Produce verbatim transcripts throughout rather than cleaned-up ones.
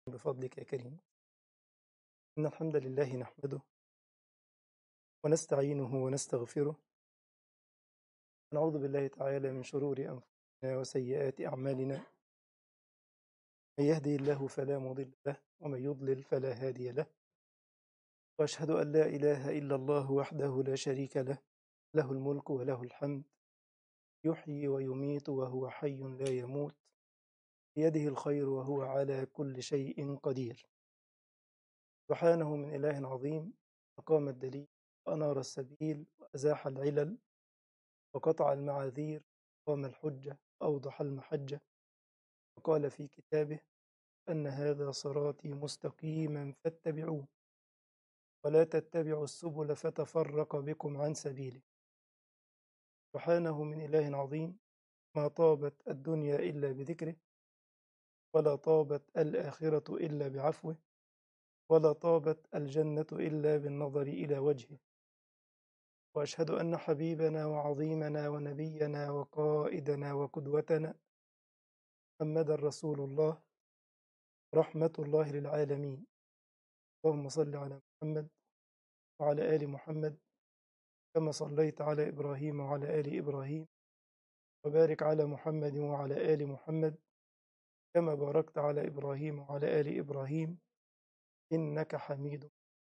بفضلك يا كريم. إن الحمد لله نحمده ونستعينه ونستغفره ونعوذ بالله تعالى من شرور أنفسنا وسيئات أعمالنا. من يهدي الله فلا مضل له ومن يضلل فلا هادي له، وأشهد أن لا إله إلا الله وحده لا شريك له، له الملك وله الحمد، يحيي ويميت وهو حي لا يموت، بيده الخير وهو على كل شيء قدير. سبحانه من إله عظيم، أقام الدليل وأنار السبيل وأزاح العلل وقطع المعاذير، قام الحجة وأوضح المحجة، وقال في كتابه أن هذا صراطي مستقيما فاتبعوه ولا تتبعوا السبل فتفرق بكم عن سبيله. سبحانه من إله عظيم، ما طابت الدنيا إلا بذكره، ولا طابت الآخرة إلا بعفوه، ولا طابت الجنة إلا بالنظر إلى وجهه. وأشهد أن حبيبنا وعظيمنا ونبينا وقائدنا وقدوتنا محمدا رسول الله، رحمة الله للعالمين. اللهم صل على محمد وعلى آل محمد كما صليت على إبراهيم وعلى آل إبراهيم، وبارك على محمد وعلى آل محمد كما باركت على إبراهيم وعلى آل إبراهيم إنك حميد.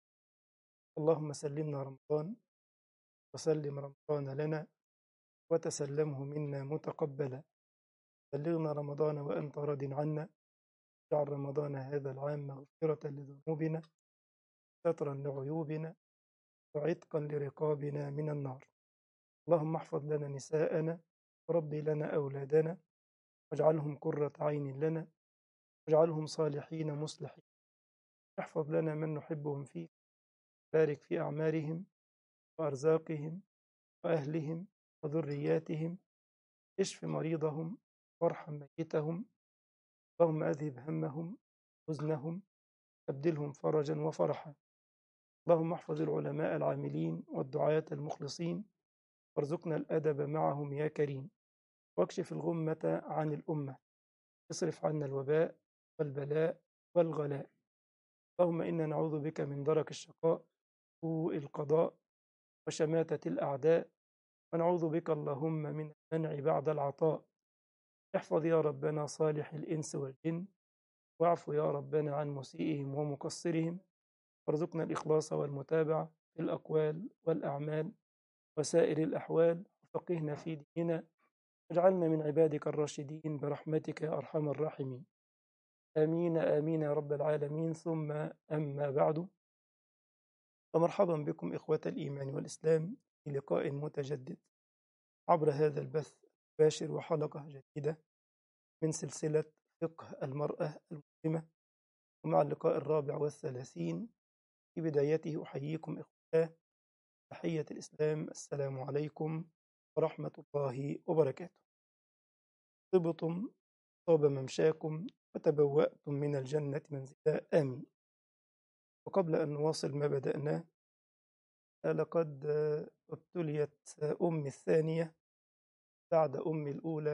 اللهم سلمنا رمضان وسلم رمضان لنا وتسلمه منا متقبلا. بلغنا رمضان وأنت راض عنا، اجعل رمضان هذا العام مغفرة لذنوبنا، سترا لعيوبنا، وعتقا لرقابنا من النار. اللهم احفظ لنا نساءنا وربي لنا أولادنا، واجعلهم قرة عين لنا، واجعلهم صالحين مصلحين. احفظ لنا من نحبهم فيك، بارك في أعمارهم وأرزاقهم وأهلهم وذرياتهم، اشف مريضهم وارحم ميتهم. اللهم أذهب همهم حزنهم، أبدلهم فرجا وفرحا. اللهم احفظ العلماء العاملين والدعاة المخلصين، وارزقنا الأدب معهم يا كريم، واكشف الغمة عن الأمة، اصرف عنا الوباء والبلاء والغلاء. اللهم إنا نعوذ بك من درك الشقاء، سوء القضاء، وشماتة الأعداء، ونعوذ بك اللهم من المنع بعد العطاء. احفظ يا ربنا صالح الإنس والجن، واعف يا ربنا عن مسيئهم ومقصرهم، وارزقنا الإخلاص والمتابعة في الأقوال والأعمال وسائر الأحوال، وفقهنا في ديننا، واجعلنا من عبادك الراشدين برحمتك يا أرحم الراحمين. آمين آمين يا رب العالمين. ثم أما بعد، فمرحبا بكم إخوة الإيمان والإسلام في لقاء متجدد عبر هذا البث المباشر، وحلقة جديدة من سلسلة فقه المرأة المسلمة، ومع اللقاء الرابع والثلاثين. في بدايته أحييكم إخوة تحية الإسلام، السلام عليكم ورحمة الله وبركاته. طبتم، طاب ممشاكم، وتبوأتم من الجنة منزلا، آمين. وقبل أن نواصل ما بدأناه، لقد ابتليت أمي الثانية بعد أمي الأولى،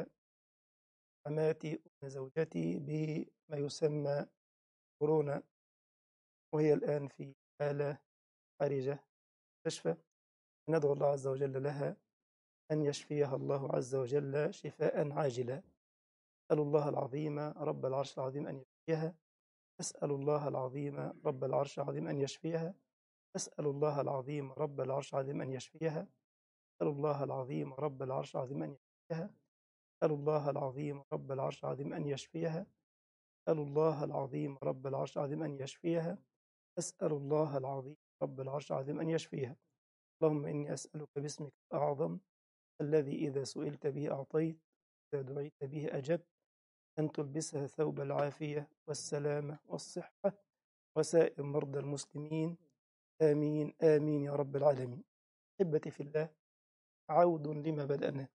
حماتي أم زوجتي، بما يسمى كورونا، وهي الآن في حالة حرجة مستشفى. ندعو الله عز وجل لها أن يشفيها الله عز وجل شفاء عاجلا. أسأل الله العظيم رب العرش العظيم أن يشفيها. أسأل الله العظيم رب العرش العظيم أن يشفيها. أسأل الله العظيم رب العرش العظيم أن يشفيها. أسأل الله العظيم رب العرش العظيم أن يشفيها. أسأل الله العظيم رب العرش العظيم أن يشفيها. أسأل الله العظيم رب العرش العظيم أن يشفيها. أسأل الله العظيم رب العرش العظيم أن يشفيها. اللهم إني أسألك باسمك الأعظم الذي إذا سئلت به أعطيت، إذا دعيت به أجبت، أن تلبسها ثوب العافية والسلامة والصحة وسائر مرضى المسلمين، آمين آمين يا رب العالمين. أحبتي في الله، عود لما بدأنا،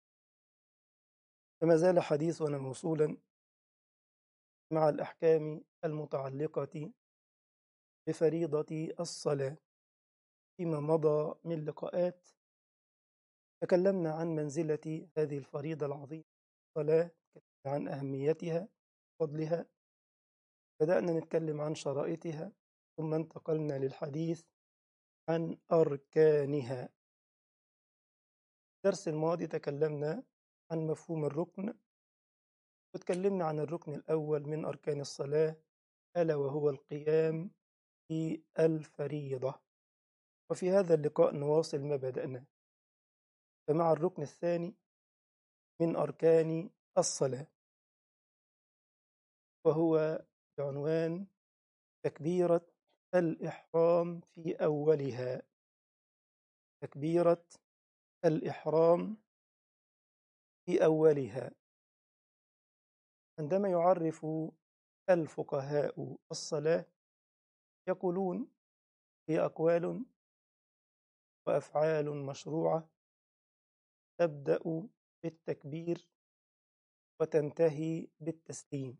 فما زال حديثنا موصولا مع الأحكام المتعلقة بفريضة الصلاة. فيما مضى من لقاءات تكلمنا عن منزلة هذه الفريضة العظيمة الصلاة، عن أهميتها، فضلها، بدأنا نتكلم عن شرائطها، ثم انتقلنا للحديث عن أركانها. الدرس الماضي تكلمنا عن مفهوم الركن، وتكلمنا عن الركن الأول من أركان الصلاة، ألا وهو القيام في الفريضة. وفي هذا اللقاء نواصل ما بدأنا، فمع الركن الثاني من أركان الصلاة، وهو بعنوان تكبيرة الإحرام في أولها. تكبيرة الإحرام في أولها. عندما يعرف الفقهاء الصلاة يقولون هي أقوال وأفعال مشروعة تبدأ بالتكبير وتنتهي بالتسليم.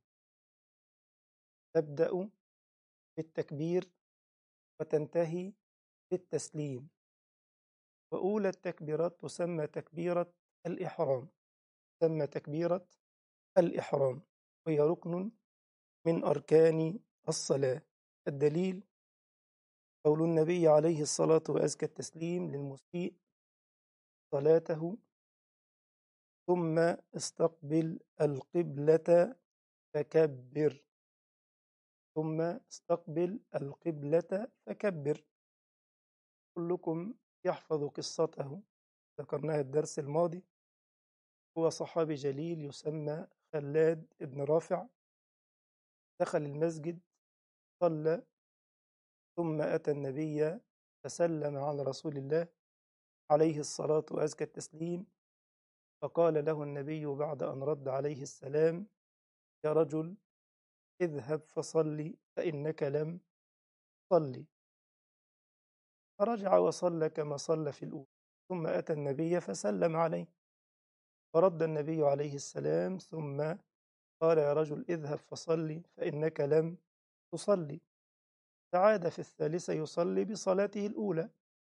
تبدأ بالتكبير وتنتهي بالتسليم. وأولى التكبيرات تسمى تكبيرة الإحرام، تسمى تكبيرة الإحرام، وهي ركن من أركان الصلاة. الدليل قول النبي عليه الصلاة وأزكى التسليم للمسيء صلاته: ثم استقبل القبلة فكبر. ثم استقبل القبلة فكبر. كلكم يحفظ قصته، ذكرناها الدرس الماضي. هو صحابي جليل يسمى خلاد بن رافع، دخل المسجد صلى، ثم أتى النبي فسلم على رسول الله عليه الصلاة وأزكى التسليم، فقال له النبي بعد أن رد عليه السلام: يا رجل اذهب فصلي فإنك لم تصلي. فرجع وصلى كما صلى في الأولى، ثم أتى النبي فسلم عليه، فرد النبي عليه السلام ثم قال: يا رجل اذهب فصلي فإنك لم تصلي. فعاد في الثالثة يصلي بصلاته الأولى،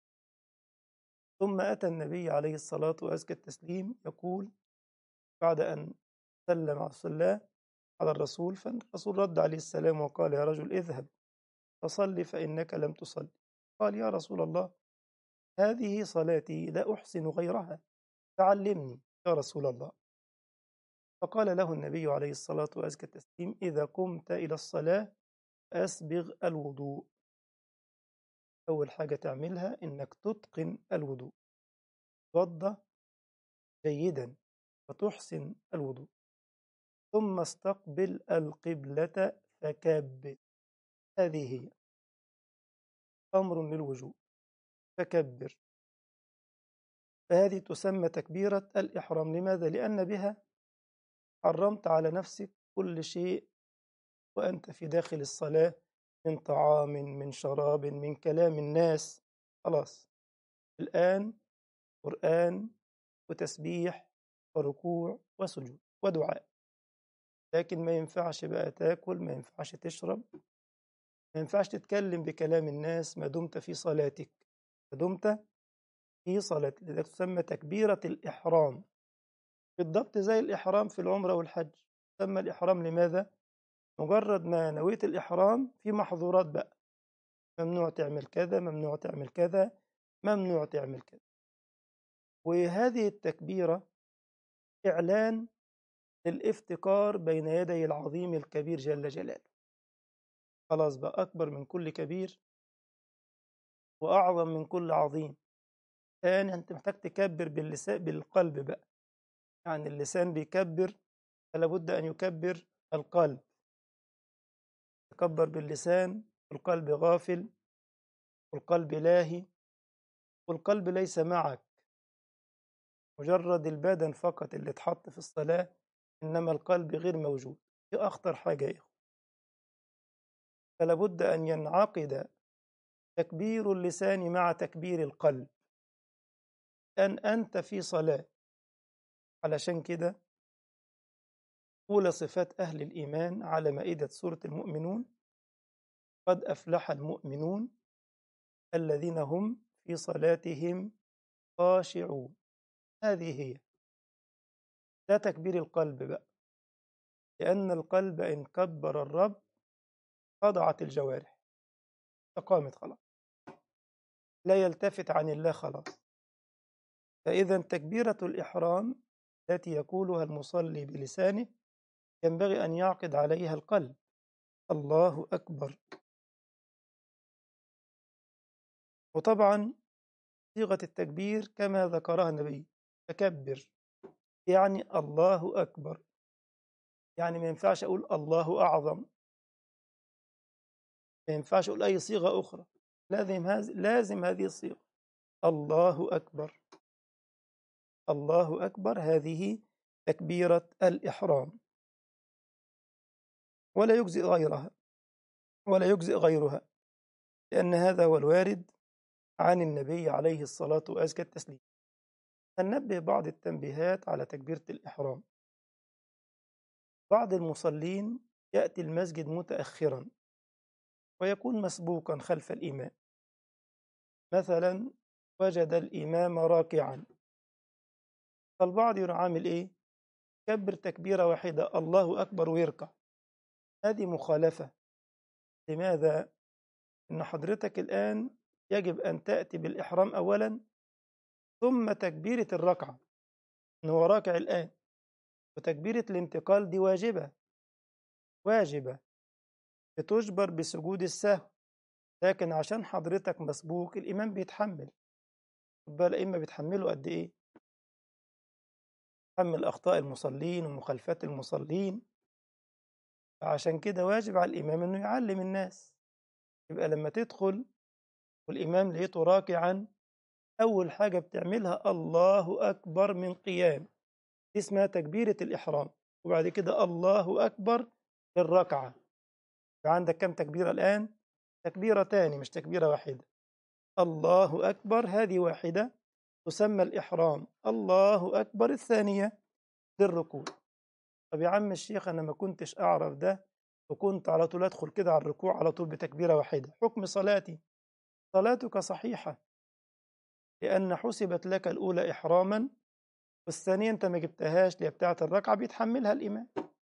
ثم أتى النبي عليه الصلاة وأزكى التسليم يقول بعد أن سلم على الصلاة على الرسول، فالرسول رد عليه السلام وقال: يا رجل اذهب فصلي فإنك لم تصلي. قال: يا رسول الله، هذه صلاتي لا أحسن غيرها، فعلمني يا رسول الله. فقال له النبي عليه الصلاة وأزكى التسليم: إذا قمت إلى الصلاة أسبغ الوضوء. أول حاجة تعملها إنك تتقن الوضوء، توضأ جيدا وتحسن الوضوء. ثم استقبل القبلة فكبر. هذه هي أمر للوجوب، فكبر. فهذه تسمى تكبيرة الإحرام. لماذا؟ لأن بها حرمت على نفسك كل شيء وأنت في داخل الصلاة، من طعام، من شراب، من كلام الناس. خلاص الآن قرآن وتسبيح وركوع وسجود ودعاء، لكن ما ينفعش بقى تاكل، ما ينفعش تشرب، ما ينفعش تتكلم بكلام الناس ما دمت في صلاتك، ما دمت في صلاتك. لذلك تسمى تكبيرة الإحرام، بالضبط زي الإحرام في العمرة والحج. تسمى الإحرام لماذا؟ مجرد ما نويت الإحرام في محظورات بقى، ممنوع تعمل كذا، ممنوع تعمل كذا، ممنوع تعمل كذا. وهذه التكبيرة إعلان للافتقار بين يدي العظيم الكبير جل جلاله. خلاص بقى أكبر من كل كبير وأعظم من كل عظيم. الآن أنت محتاج تكبر باللسان، بالقلب بقى. يعني اللسان بيكبر، فلا بد أن يكبر القلب. تكبر باللسان والقلب غافل، والقلب لاهي، والقلب ليس معك، مجرد البدن فقط اللي اتحط في الصلاة، إنما القلب غير موجود. دي أخطر حاجة يا إخوة. فلا بد أن ينعقد تكبير اللسان مع تكبير القلب، أن أنت في صلاة. علشان كده أولى صفات أهل الإيمان على مائدة سورة المؤمنون: قد أفلح المؤمنون الذين هم في صلاتهم خاشعون. هذه هي، ده تكبير القلب بقى، لأن القلب إن كبر الرب خضعت الجوارح، استقامت خلاص، لا يلتفت عن الله خلاص. فإذا تكبيرة الإحرام التي يقولها المصلي بلسانه ينبغي أن يعقد عليها القلب. الله أكبر. وطبعا صيغة التكبير كما ذكرها النبي، تكبر يعني الله أكبر، يعني ما ينفعش أقول الله أعظم، ما ينفعش أقول أي صيغة أخرى، لازم هذه لازم هذه الصيغة، الله أكبر. الله أكبر هذه تكبيرة الإحرام، ولا يجزئ غيرها ولا يجزئ غيرها، لأن هذا هو الوارد عن النبي عليه الصلاة وأزكى التسليم. هننبه بعض التنبيهات على تكبيرة الإحرام. بعض المصلين يأتي المسجد متأخرا ويكون مسبوقا خلف الإمام، مثلا وجد الإمام راكعا، فالبعض يروح عامل إيه؟ كبر تكبيرة واحدة الله أكبر ويركع. هذه مخالفة. لماذا؟ إن حضرتك الآن يجب أن تأتي بالإحرام أولا ثم تكبيرة الركعة، إن هو راكع الآن، وتكبيرة الانتقال دي واجبة واجبة بتجبر بسجود السهو، لكن عشان حضرتك مسبوق الإمام بيتحمل. خد بالك الأئمة بيتحملوا قد إيه؟ يتحمل أخطاء المصلين ومخالفات المصلين، فعشان كده واجب على الإمام إنه يعلم الناس. يبقى لما تدخل والإمام لقيته راكعا، أول حاجة بتعملها الله أكبر من قيام، دي اسمها تكبيرة الإحرام، وبعد كده الله أكبر للركعة. فعندك كم تكبيرة الآن؟ تكبيرة تاني مش تكبيرة واحدة. الله أكبر هذه واحدة تسمى الإحرام، الله أكبر الثانية للركوع. طب يا عم الشيخ أنا ما كنتش أعرف ده، وكنت على طول أدخل كده على الركوع على طول بتكبيرة واحدة، حكم صلاتي؟ صلاتك صحيحة، لأن حسبت لك الأولى إحراما، والثانية أنت ما جبتهاش اللي هي بتاعة الركعة، بيتحملها الإمام،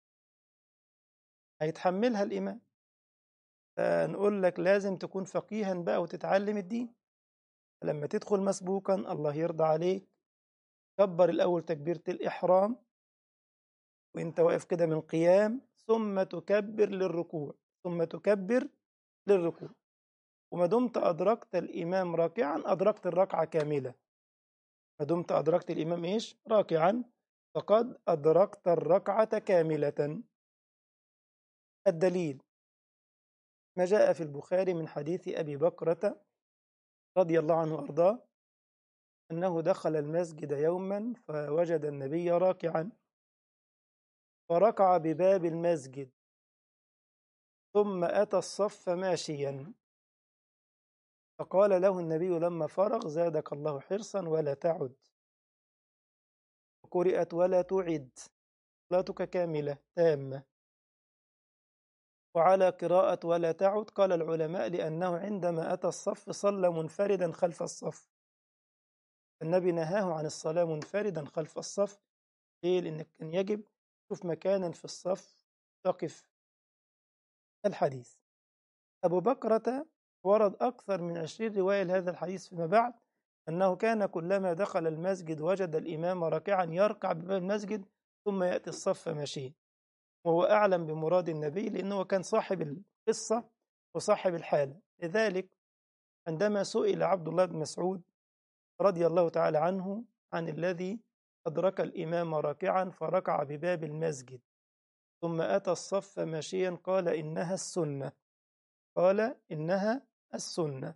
هيتحملها الإمام. فنقول لك لازم تكون فقيها بقى وتتعلم الدين. لما تدخل مسبوقا الله يرضى عليك، كبر الأول تكبيرة الإحرام وإنت واقف كده من قيام، ثم تكبر للركوع، ثم تكبر للركوع. وما دمت أدركت الإمام راكعا أدركت الركعة كاملة. ما دمت أدركت الإمام إيش؟ راكعا، فقد أدركت الركعة كاملة. الدليل ما جاء في البخاري من حديث أبي بكرة رضي الله عنه وأرضاه أنه دخل المسجد يوما فوجد النبي راكعا، فركع بباب المسجد ثم أتى الصف ماشيا، فقال له النبي لما فرغ زادك الله حرصا ولا تعد، قرئت ولا تعد، صلاتك كاملة تامة. وعلى قراءة ولا تعد قال العلماء لأنه عندما أتى الصف صلى منفردا خلف الصف، النبي نهاه عن الصلاة منفردا خلف الصف. ليه؟ لأنك كان يجب تشوف مكانا في الصف تقف. الحديث أبو بكرة ورد أكثر من عشرين رواية لهذا الحديث فيما بعد، أنه كان كلما دخل المسجد وجد الإمام راكعا يركع بباب المسجد ثم يأتي الصف ماشيا، وهو أعلم بمراد النبي لأنه كان صاحب القصة وصاحب الحالة. لذلك عندما سئل عبد الله بن مسعود رضي الله تعالى عنه عن الذي أدرك الإمام راكعا فركع بباب المسجد ثم أتى الصف ماشيا، قال إنها السنة، قال إنها السنة.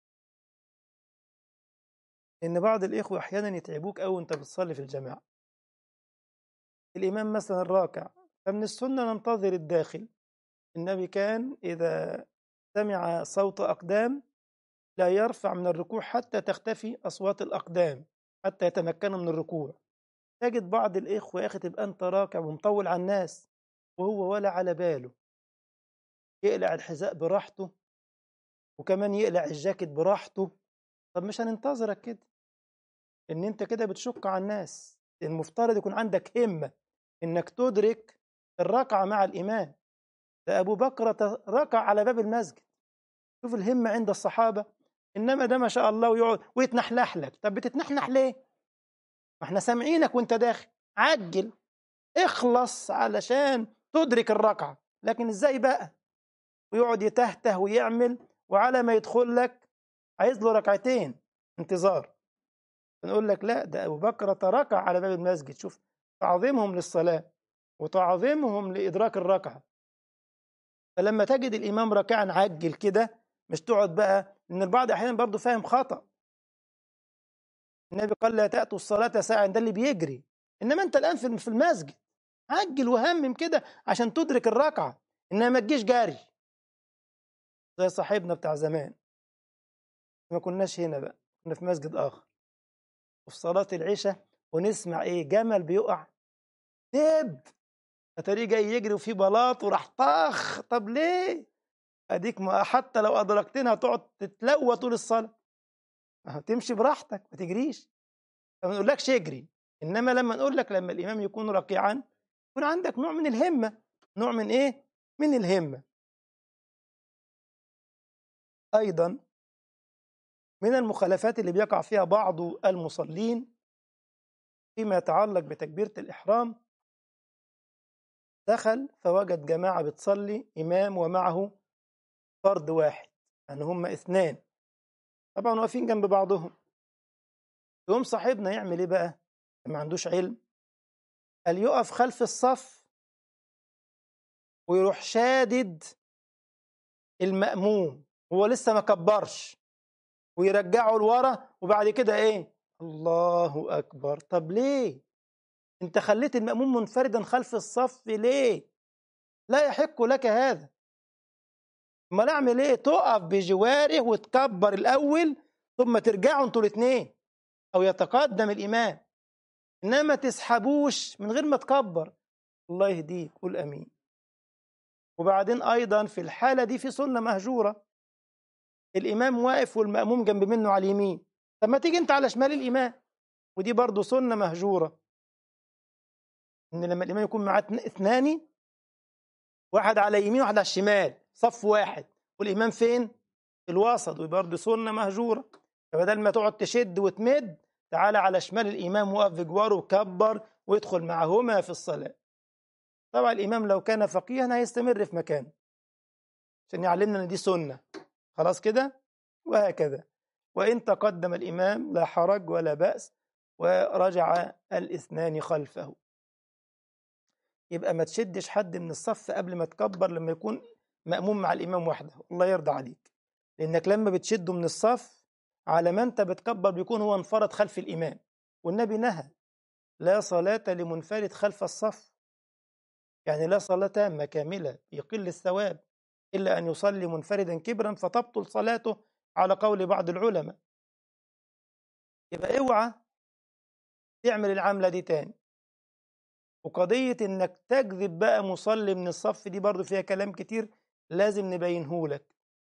إن بعض الإخوة أحيانا يتعبوك أو أنت بتصلي في الجماعة، الإمام مثلا راكع، فمن السنة ننتظر الداخل. النبي كان إذا سمع صوت أقدام لا يرفع من الركوع حتى تختفي أصوات الأقدام، حتى يتمكن من الركوع. تجد بعض الإخوة يا أخي تبقى أنت راكع ومطول على الناس وهو ولا على باله، يقلع الحذاء براحته وكمان يقلع الجاكيت براحته. طب مش هننتظرك كده، إن أنت كده بتشق على الناس. المفترض يكون عندك همة إنك تدرك الركعة مع الإمام، ده أبو بكر ركع على باب المسجد. شوف الهمة عند الصحابة. إنما ده ما شاء الله ويقعد ويتنحلح لك. طب بتتنحنح ليه؟ ما احنا سامعينك وانت داخل. عجل، اخلص علشان تدرك الركعة. لكن ازاي بقى؟ ويقعد يتهته ويعمل، وعلى ما يدخل لك عايز له ركعتين انتظار. نقول لك لا، ده أبو بكر ركع على باب المسجد. شوف تعظيمهم للصلاة وتعظيمهم لإدراك الركعة. فلما تجد الإمام راكعا عجل كده، مش تقعد بقى، إن البعض أحيانا برضه فاهم خطأ. النبي قال لا تأتوا الصلاة ساعة، ده اللي بيجري. إنما أنت الآن في في المسجد، عجل وهمم كده عشان تدرك الركعة، إنما ما تجيش جاري زي صاحبنا بتاع زمان. ما كناش هنا بقى، كنا في مسجد آخر وفي صلاة العشاء، ونسمع إيه؟ جمل بيقع دب، اتاريه جاي يجري وفي بلاط وراح طخ. طب ليه؟ اديك ما حتى لو ادركتنا هتقعد تتلوى طول الصلاه. تمشي براحتك ما تجريش، ما نقولكش اجري. انما لما نقول لك لما الامام يكون راكعا يكون عندك نوع من الهمه. نوع من ايه؟ من الهمه. ايضا من المخالفات اللي بيقع فيها بعض المصلين فيما يتعلق بتكبيرة الإحرام، دخل فوجد جماعة بتصلي إمام ومعه فرد واحد، يعني هم اثنان طبعا واقفين جنب بعضهم. يقوم صاحبنا يعمل ايه بقى؟ ما عندوش علم، قال يقف خلف الصف ويروح شادد المأموم، هو لسه ما كبرش، ويرجعه لورا، وبعد كده ايه؟ الله أكبر. طب ليه؟ انت خليت المأموم منفردا خلف الصف ليه؟ لا يحق لك هذا. امال اعمل ايه؟ تقف بجواره وتكبر الأول، ثم ترجعوا انتوا الاثنين، أو يتقدم الإمام. إنما ما تسحبوش من غير ما تكبر. الله يهديك، قول أمين. وبعدين أيضا في الحالة دي في سنة مهجورة، الإمام واقف والمأموم جنب منه على اليمين، طب ما تيجي أنت على شمال الإمام. ودي برضو سنة مهجورة، إن لما الإمام يكون معاه اثنان، واحد على يمين واحد على الشمال، صف واحد، والإمام فين؟ في الوسط، وبرضو سنة مهجورة. فبدل ما تقعد تشد وتمد، تعالى على شمال الإمام وقف بجواره وكبر ويدخل معهما في الصلاة. طبعا الإمام لو كان فقيها هيستمر في مكانه عشان يعلمنا ان دي سنة، خلاص كده. وهكذا وإن تقدم الإمام لا حرج ولا بأس، ورجع الاثنان خلفه. يبقى ما تشدش حد من الصف قبل ما تكبر لما يكون مأموم مع الإمام وحده، الله يرضى عليك. لأنك لما بتشده من الصف على ما أنت بتكبر بيكون هو انفرد خلف الإمام، والنبي نهى لا صلاة لمنفرد خلف الصف، يعني لا صلاة تامة كاملة يقل الثواب إلا أن يصلي منفردا كبرا فتبطل صلاته على قول بعض العلماء. يبقى اوعى تعمل العملة دي تاني. وقضية إنك تجذب بقى مصلي من الصف دي برضو فيها كلام كتير لازم نبينه لك.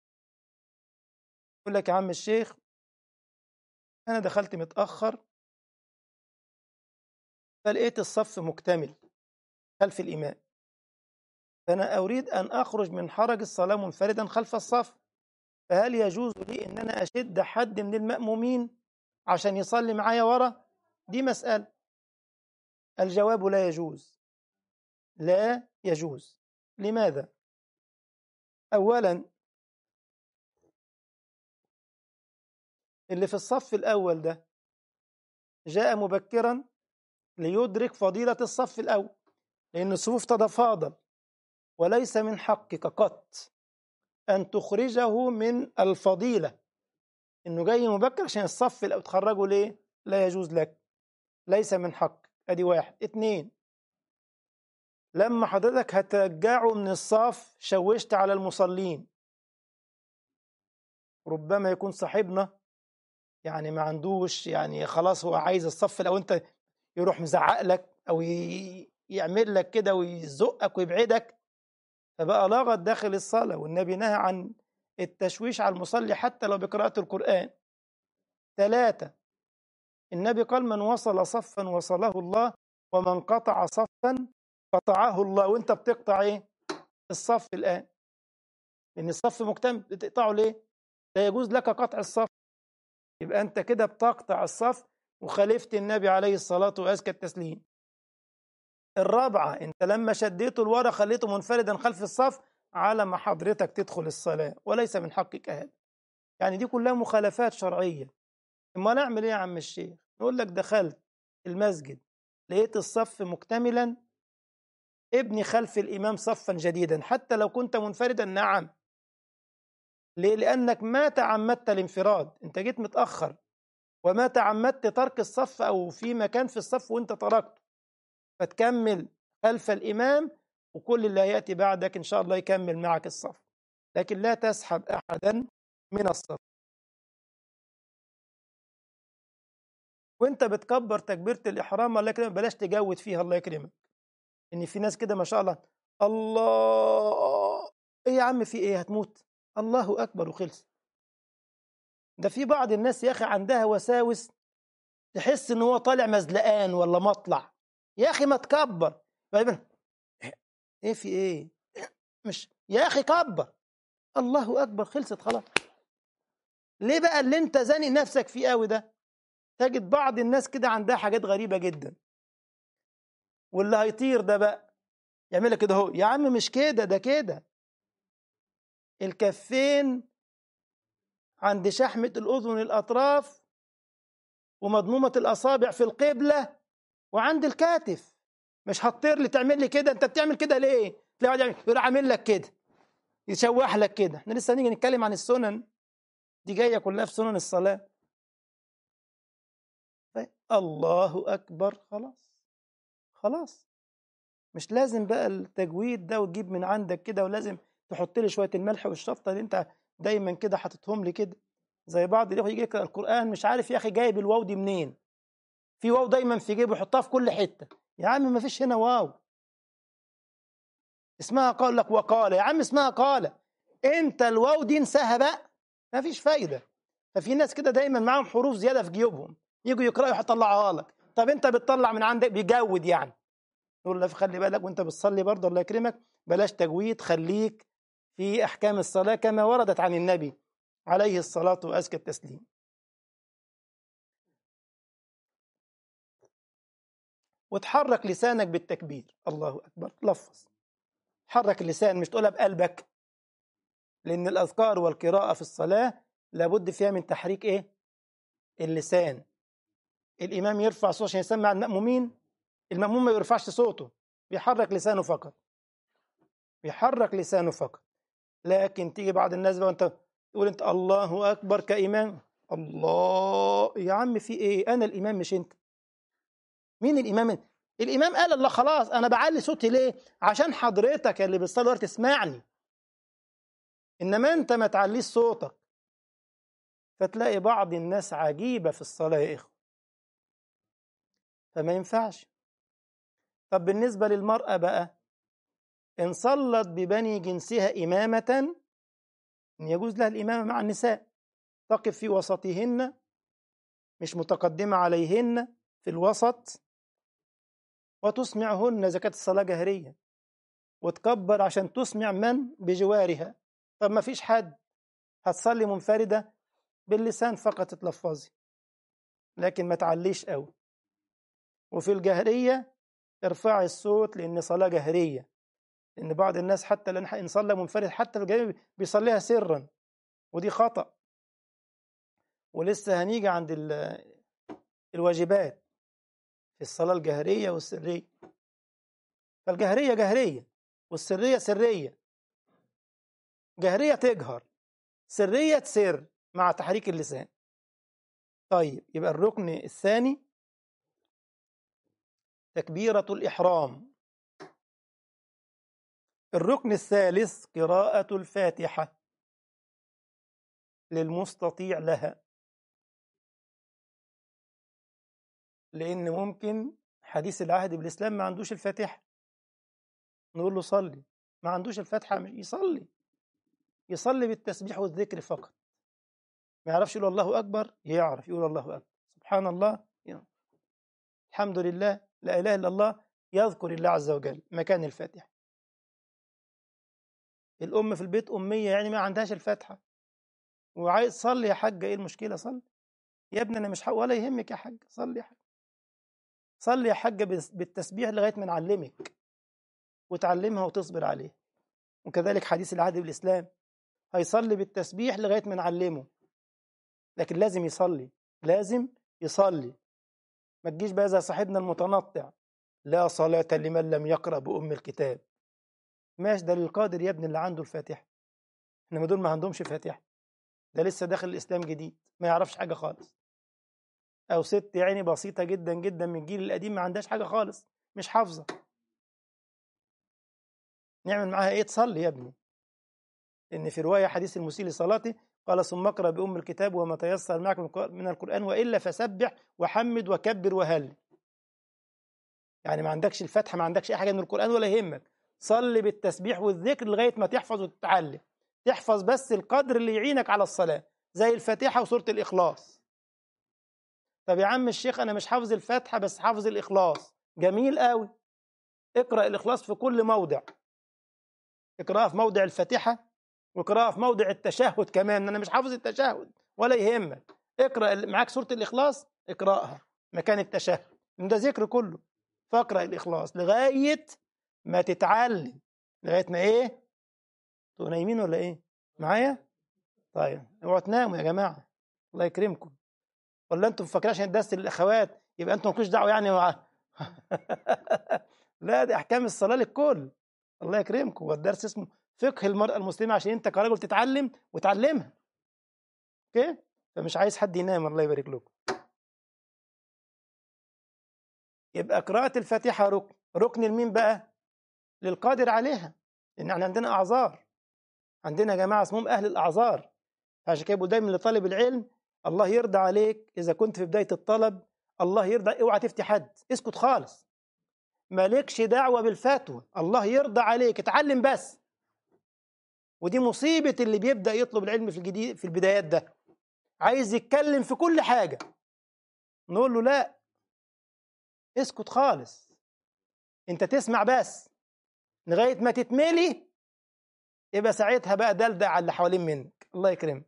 يقول لك يا عم الشيخ أنا دخلت متأخر فلقيت الصف مكتمل خلف الإمام، فأنا أريد أن أخرج من حرج الصلاة منفردا خلف الصف، فهل يجوز لي إن أنا أشد حد من المأمومين عشان يصلي معايا ورا؟ دي مسألة. الجواب لا يجوز، لا يجوز. لماذا؟ أولا اللي في الصف الأول ده جاء مبكرا ليدرك فضيلة الصف الأول، لأن الصفوف تتفاضل، وليس من حقك قط أن تخرجه من الفضيلة إنه جاي مبكر عشان الصف الأول تخرجه ليه؟ لا يجوز لك، ليس من حق. أدي واحد. اتنين، لما حضرتك هترجعه من الصف شوشت على المصلين، ربما يكون صاحبنا يعني ما عندوش، يعني خلاص هو عايز الصف الأول، أنت يروح مزعق لك أو يعمل لك كده ويزقك ويبعدك، فبقى لغط داخل الصلاة. والنبي نهى عن التشويش على المصلي حتى لو بقراءة القرآن. ثلاثة، النبي قال من وصل صفا وصله الله، ومن قطع صفا قطعه الله. وانت بتقطع ايه؟ الصف الآن، لأن الصف مكتمل، بتقطعه ليه؟ لا يجوز لك قطع الصف. يبقى أنت كده بتقطع الصف وخالفت النبي عليه الصلاة وأزكى التسليم. الرابعة، أنت لما شديته لورا خليته منفردا خلف الصف على ما حضرتك تدخل الصلاة، وليس من حقك هذا. يعني دي كلها مخالفات شرعية. امال اعمل ايه يا عم الشيخ؟ نقول لك دخلت المسجد لقيت الصف مكتملا، ابني خلف الامام صفا جديدا حتى لو كنت منفردا. نعم. ليه؟ لانك ما تعمدت الانفراد، انت جيت متاخر، وما تعمدت ترك الصف او في مكان في الصف وانت تركته، فتكمل خلف الامام، وكل اللي هياتي بعدك ان شاء الله يكمل معك الصف، لكن لا تسحب احدا من الصف. وانت بتكبر تكبيرة الإحرام الله يكرمك بلاش تجود فيها الله يكرمك، إن في ناس كده ما شاء الله، الله، إيه يا عم في إيه هتموت؟ الله أكبر وخلص. ده في بعض الناس يا أخي عندها وساوس، تحس إن هو طالع مزلقان ولا مطلع. يا أخي ما تكبر. إيه في إيه؟ مش يا أخي كبر، الله أكبر خلصت خلاص. ليه بقى اللي أنت زاني نفسك فيه قوي ده؟ تجد بعض الناس كده عندها حاجات غريبة جدا، واللي هيطير ده بقى يعمل لك كده اهو. يا عم مش كده، ده كده الكفين عند شحمة الأذن الأطراف، ومضمومة الأصابع في القبلة، وعند الكاتف. مش هتطير لي تعمل لي كده، أنت بتعمل كده ليه؟ تلاقي واحد يقول عامل لك كده، يشوح لك كده. احنا لسه نيجي نتكلم عن السنن، دي جاية كلها في سنن الصلاة. الله أكبر خلاص خلاص. مش لازم بقى التجويد ده وتجيب من عندك كده، ولازم تحط لي شوية الملح والشطة اللي أنت دايما كده حاططهم لي كده. زي بعض اللي يجي يقرأ القرآن مش عارف يا أخي جايب الواو دي منين. في واو دايما في جيبه يحطها في كل حتة. يا عم ما فيش هنا واو، اسمها قال لك وقال. يا عم اسمها قال، أنت الواو دي انساها بقى، ما فيش فايدة. ففي ناس كده دايما معاهم حروف زيادة في جيوبهم، يجوا يقرأوا يطلعها لك. طب أنت بتطلع من عندك بيجود يعني. نقول له خلي بالك وأنت بتصلي برضه الله يكرمك، بلاش تجويد، خليك في أحكام الصلاة كما وردت عن النبي عليه الصلاة وأزكى التسليم. وتحرك لسانك بالتكبير، الله أكبر، لفظ، حرك اللسان، مش تقولها بقلبك، لأن الأذكار والقراءة في الصلاة لابد فيها من تحريك إيه؟ اللسان. الإمام يرفع صوته عشان يسمع المأمومين، المأموم ما يرفعش صوته، بيحرك لسانه فقط، بيحرك لسانه فقط. لكن تيجي بعض الناس بقى وانت تقول انت الله أكبر كإمام، الله يا عم في إيه؟ أنا الإمام مش أنت. مين الإمام؟ الإمام قال الله خلاص، أنا بعلي صوتي ليه؟ عشان حضرتك اللي بتصلي تسمعني، إنما أنت ما تعليش صوتك. فتلاقي بعض الناس عجيبة في الصلاة يا إخوة، فما ينفعش. طب بالنسبة للمرأة بقى، إن صلت ببني جنسها إمامة، إن يجوز لها الإمامة مع النساء، تقف في وسطهن، مش متقدمة عليهن، في الوسط، وتسمعهن إذا كانت الصلاة جهرية، وتكبر عشان تسمع من بجوارها. طب ما فيش حد، هتصلي منفردة، باللسان فقط تلفظي، لكن ما تعليش قوي. وفي الجهرية ارفعي الصوت، لأن صلاة جهرية. لأن بعض الناس حتى إن صلى منفرد حتى في الجهرية بيصليها سرا، ودي خطأ. ولسه هنيجي عند الواجبات في الصلاة الجهرية والسرية. فالجهرية جهرية، والسرية سرية. جهرية تجهر، سرية تسر مع تحريك اللسان. طيب يبقى الركن الثاني تكبيرة الإحرام. الركن الثالث قراءة الفاتحة للمستطيع لها، لأن ممكن حديث العهد بالإسلام ما عندوش الفاتحة، نقول له صلي، ما عندوش الفاتحة مش يصلي، يصلي بالتسبيح والذكر فقط. ما يعرفش يقول الله أكبر، يعرف يقول الله أكبر، سبحان الله، يعرف. الحمد لله، لا إله إلا الله، يذكر الله عز وجل مكان الفاتحة. الأم في البيت أمية يعني ما عندهاش الفاتحة وعايز صلي يا حاجة، إيه المشكلة؟ صلي يا ابني، أنا مش حق ولا يهمك يا حاج، صلي يا حاج، صلي يا حاجة بالتسبيح لغاية ما نعلمك وتعلمها وتصبر عليه. وكذلك حديث العهد بالإسلام هيصلي بالتسبيح لغاية ما نعلمه، لكن لازم يصلي، لازم يصلي. ما تجيش بقى زي صاحبنا المتنطع، لا صلاة لمن لم يقرأ بأم الكتاب. ماشي، ده للقادر يا ابني اللي عنده الفاتحة، إنما دول ما عندهمش فاتحة، ده لسه داخل الإسلام جديد ما يعرفش حاجة خالص. أو ست يعني بسيطة جدا جدا من الجيل القديم ما عندهاش حاجة خالص، مش حافظة، نعمل معاها إيه؟ تصلي يا ابني. إن في رواية حديث المسيء لصلاته قال ثم اقرأ بأم الكتاب وما تيسر معك من القرآن وإلا فسبح وحمد وكبر وهل. يعني ما عندكش الفتحة، ما عندكش أي حاجة من القرآن ولا يهمك، صلي بالتسبيح والذكر لغاية ما تحفظ وتتعلم. تحفظ بس القدر اللي يعينك على الصلاة، زي الفاتحة وسورة الإخلاص. طب يا عم الشيخ أنا مش حافظ الفاتحة بس حافظ الإخلاص، جميل قوي، اقرأ الإخلاص في كل موضع، اقرأها في موضع الفاتحة واقرأها في موضع التشهد كمان. أنا مش حافظ التشهد ولا يهمك، اقرأ معاك سورة الإخلاص، اقرأها مكان التشهد، ده ذكر كله. فاقرأ الإخلاص لغاية ما تتعلم، لغاية ما إيه؟ انتوا نايمين ولا إيه؟ معايا؟ طيب اوعوا تناموا يا جماعة، الله يكرمكم. ولا أنتم فاكرين عشان درس الأخوات يبقى أنتم مالكوش دعوة يعني مع لا، دي أحكام الصلاة للكل، الله يكرمكم. والدرس اسمه فقه المرأة المسلمة عشان أنت كراجل تتعلم وتعلمها. أوكي؟ فمش عايز حد ينام، الله يبارك لكم. يبقى قراءة الفاتحة ركن، ركن لمين بقى؟ للقادر عليها، لأن احنا عندنا أعذار، عندنا يا جماعة اسمهم أهل الأعذار. عشان كده بقول دايما لطالب العلم الله يرضى عليك إذا كنت في بداية الطلب، الله يرضى، اوعى تفتي حد، اسكت خالص، مالكش دعوة بالفتوى، الله يرضى عليك اتعلم بس. ودي مصيبة اللي بيبدأ يطلب العلم في الجديد في البدايات، ده عايز يتكلم في كل حاجة، نقول له لا، اسكت خالص، انت تسمع بس لغاية ما تتملي، يبقى ساعتها بقى دلدع على اللي حوالين منك، الله يكرمك.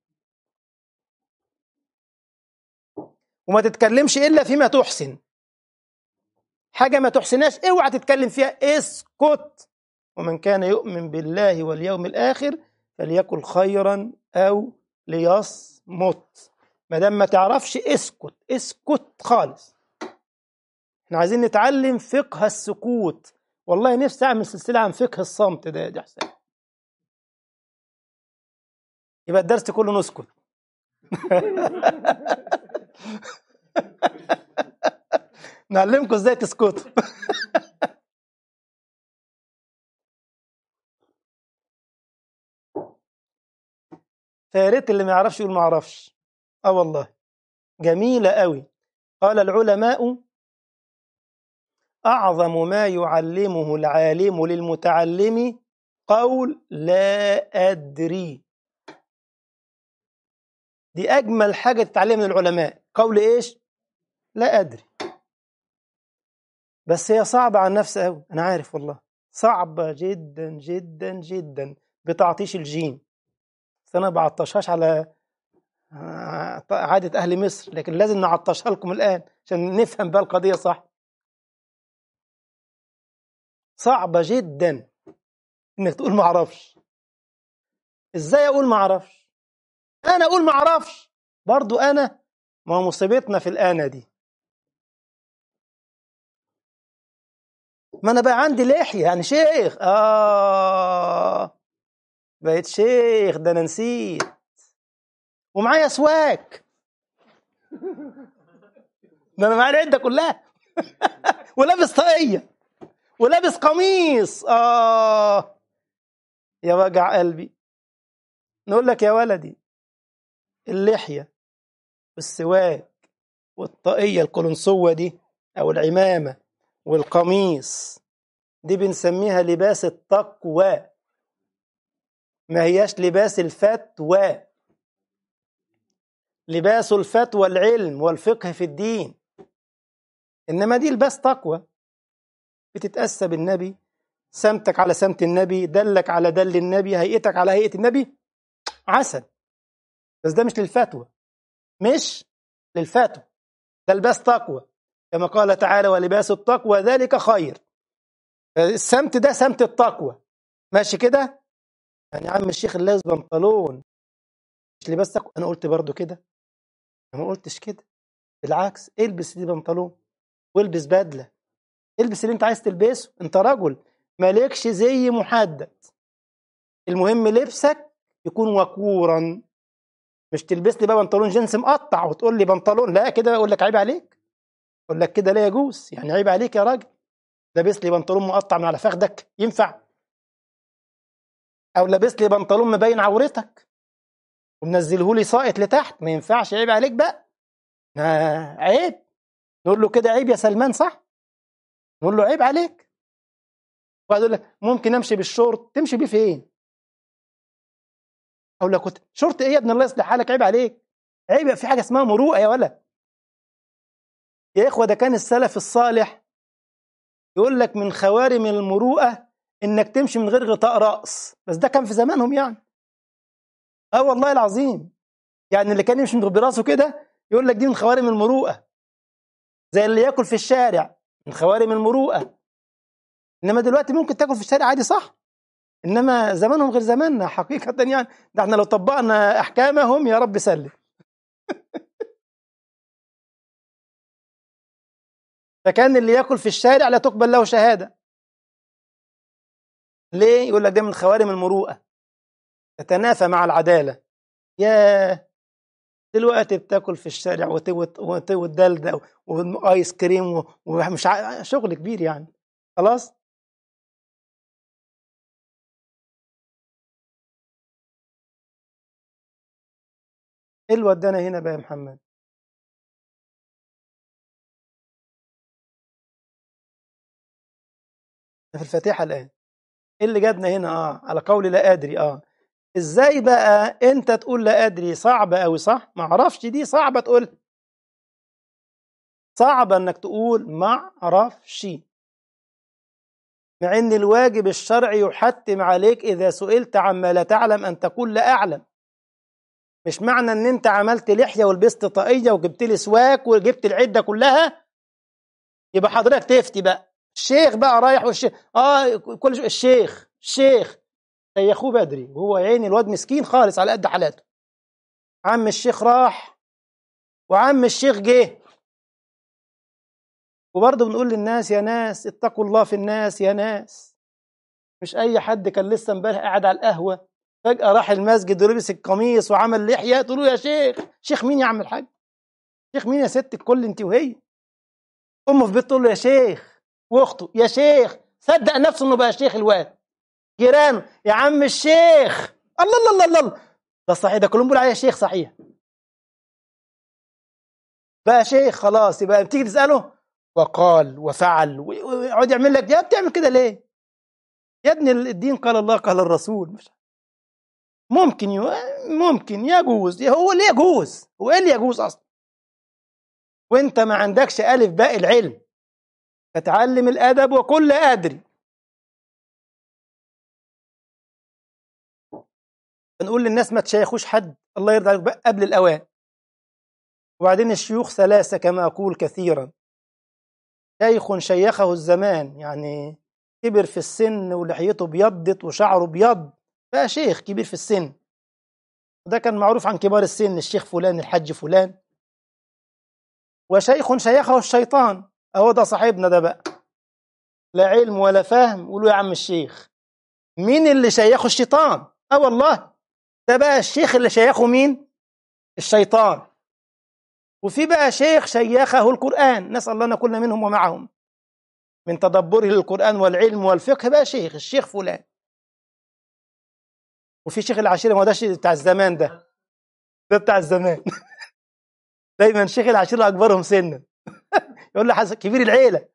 وما تتكلمش إلا فيما تحسن، حاجة ما تحسناش اوعى تتكلم فيها، اسكت. ومن كان يؤمن بالله واليوم الآخر فليقل خيرا أو ليصمت. ما دام ما تعرفش اسكت، اسكت خالص. احنا عايزين نتعلم فقه السكوت، والله نفسي أعمل سلسلة عن فقه الصمت ده يا حسين. يبقى الدرس كله نسكت نعلمكم ازاي تسكتوا فيا ريت اللي ما يعرفش يقول ما اعرفش. اه والله جميلة قوي. قال العلماء أعظم ما يعلمه العالم للمتعلم قول لا أدري. دي أجمل حاجة تتعلم من العلماء، قول إيش؟ لا أدري. بس هي صعبة على النفس قوي، أنا عارف والله صعبة جدا جدا جدا، بتعطيش الجيم. بس أنا بعطشهاش على عادة أهل مصر، لكن لازم نعطشها لكم الآن عشان نفهم بقى القضية صح. صعبة جدا إنك تقول ما أعرفش. إزاي أقول ما أعرفش؟ أنا أقول ما أعرفش برضو أنا، ما هو مصيبتنا في الآن دي. ما أنا بقى عندي لحية يعني شيخ، آه بقيت شيخ، ده أنا نسيت، ومعايا سواك ده أنا معايا العدة كلها ولابس طاقية ولابس قميص، آه يا وجع قلبي. نقول لك يا ولدي اللحية والسواك والطاقية القلنسوة دي أو العمامة والقميص دي بنسميها لباس التقوى، ما هياش لباس الفتوى. لباس الفتوى العلم والفقه في الدين، إنما دي لباس تقوى بتتأسى بالنبي سمتك على سمت النبي، دلك على دل النبي، هيئتك على هيئة النبي، عسل. بس ده مش للفتوى، مش للفتوى، ده لباس تقوى، كما قال تعالى ولباس التقوى ذلك خير. السمت ده سمت التقوى، ماشي كده. يعني يا عم الشيخ اللي لابس بنطلون مش لباس تقوى؟ انا قلت برضو كده؟ انا ما قلتش كده، بالعكس، البس دي بنطلون والبس بدله، البس اللي انت عايز تلبسه، انت رجل مالكش زي محدد، المهم لبسك يكون وقورا. مش تلبس لي بقى بنطلون جينز مقطع وتقول لي بنطلون، لا كده اقول لك عيب عليك، اقول لك كده لا يجوز، يعني عيب عليك يا راجل، لابس لي بنطلون مقطع من على فخدك ينفع؟ او لابس لي بنطلون مبين عورتك ومنزله لي ساقط لتحت، ما ينفعش، عيب عليك بقى، ما عيب. نقول له كده عيب يا سلمان، صح؟ نقول له عيب عليك. وقعد يقول لك ممكن امشي بالشورت، تمشي بيه فين؟ اقول لك كنت شورت ايه يا ابن الله يصلح حالك، عيب عليك، عيب، في حاجه اسمها مروءه يا ولد. يا اخوه ده كان السلف الصالح يقول لك من خوارم المروءه انك تمشي من غير غطاء راس، بس ده كان في زمانهم يعني. اه والله العظيم، يعني اللي كان يمشي براسه كده يقول لك دي من خوارم المروءه، زي اللي ياكل في الشارع من خوارم المروءه. انما دلوقتي ممكن تاكل في الشارع عادي، صح؟ انما زمانهم غير زماننا حقيقه يعني، ده احنا لو طبقنا احكامهم يا رب سلم. فكان اللي ياكل في الشارع لا تقبل له شهاده. ليه؟ يقول لك ده من خوارم المروءه، تتنافى مع العداله. يا دلوقتي بتاكل في الشارع وتدلدق وايس كريم ومش ع... شغل كبير يعني. خلاص. ايه اللي ودانا هنا بقى يا محمد؟ في الفاتحه الان. ايه اللي جابنا هنا؟ اه على قول لا ادري. اه ازاي بقى انت تقول لا ادري؟ صعبه قوي، صح؟ ما اعرفش، دي صعبه تقول، صعبه انك تقول ما اعرفش، مع ان الواجب الشرعي يحتم عليك اذا سئلت عما لا تعلم ان تقول لا اعلم. مش معنى ان انت عملت لحيه ولبست طاقيه وجبت لي سواك وجبت العده كلها يبقى حضرتك تفتي بقى. الشيخ بقى رايح، والشيخ اه كل شيء الشيخ الشيخ شيخوه بدري وهو يا عيني الواد مسكين خالص على قد حالاته. عم الشيخ راح وعم الشيخ جه. وبرضه بنقول للناس يا ناس اتقوا الله في الناس يا ناس. مش اي حد كان لسه امبارح قاعد على القهوه فجاه راح المسجد ولبس القميص وعمل لحيه تقولوا يا شيخ. شيخ مين يا عم الحاج؟ شيخ مين يا ست الكل انت وهي؟ امه في بيت تقول له يا شيخ، واخته يا شيخ، صدق نفسه انه بقى شيخ. الواد جيرانه يا عم الشيخ، الله الله الله الله، ده صحيح، ده كلهم بيقولوا عليه شيخ، صحيح بقى شيخ خلاص. يبقى بتيجي تساله وقال وفعل ويقعد يعمل لك، يا بتعمل كده ليه يا ابني؟ الدين قال الله قال الرسول. مش ممكن يو... ممكن يجوز، هو ليه يجوز؟ هو ايه اللي يجوز اصلا وانت ما عندكش الف باء العلم؟ فتعلم الادب وكل ادري. بنقول للناس ما تشيخوش حد، الله يرضى عليك بقى قبل الاوان. وبعدين الشيوخ ثلاثه كما اقول كثيرا، شيخ شيخه الزمان، يعني كبر في السن ولحيته بيضت وشعره بيض، بقى شيخ كبير في السن. وده كان معروف عن كبار السن، الشيخ فلان الحج فلان. وشيخ شيخه الشيطان، اهو ده صاحبنا ده بقى، لا علم ولا فهم، قولوا يا عم الشيخ. مين اللي شيخه؟ الشيطان. اه والله، ده بقى الشيخ اللي شيخه مين؟ الشيطان. وفي بقى شيخ شيخه القرآن، نسأل الله أن نكون منهم ومعهم، من تدبره للقرآن والعلم والفقه بقى شيخ، الشيخ فلان. وفي شيخ العشيرة، ما ده بتاع الزمان، ده ده بتاع الزمان. دايما شيخ العشيرة أكبرهم سنا، يقول له حسن كبير العيلة.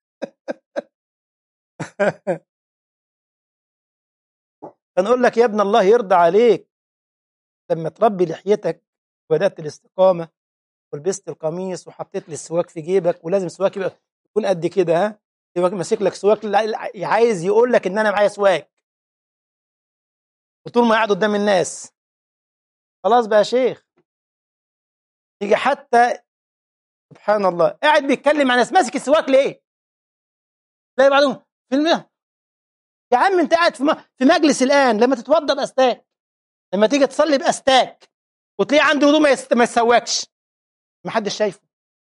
فنقول لك يا ابن الله يرضى عليك، لما تربي لحيتك وبدأت الاستقامة ولبست القميص وحطيت لي السواك في جيبك، ولازم السواك يبقى يكون قد كده، ها، يبقى ماسك لك سواك، عايز يقول لك ان انا معايا سواك، وطول ما قاعد قدام الناس خلاص بقى شيخ. يجي حتى سبحان الله قاعد بيتكلم عن ناس ماسك السواك ليه؟ تلاقي بعضهم في المية. يا عم انت قاعد في م- في مجلس الان، لما تتوضى باستاك، لما تيجي تصلي باستاك، وتلاقيه عنده وضوء ما يس- ما يسواكش، ما حدش شايفه.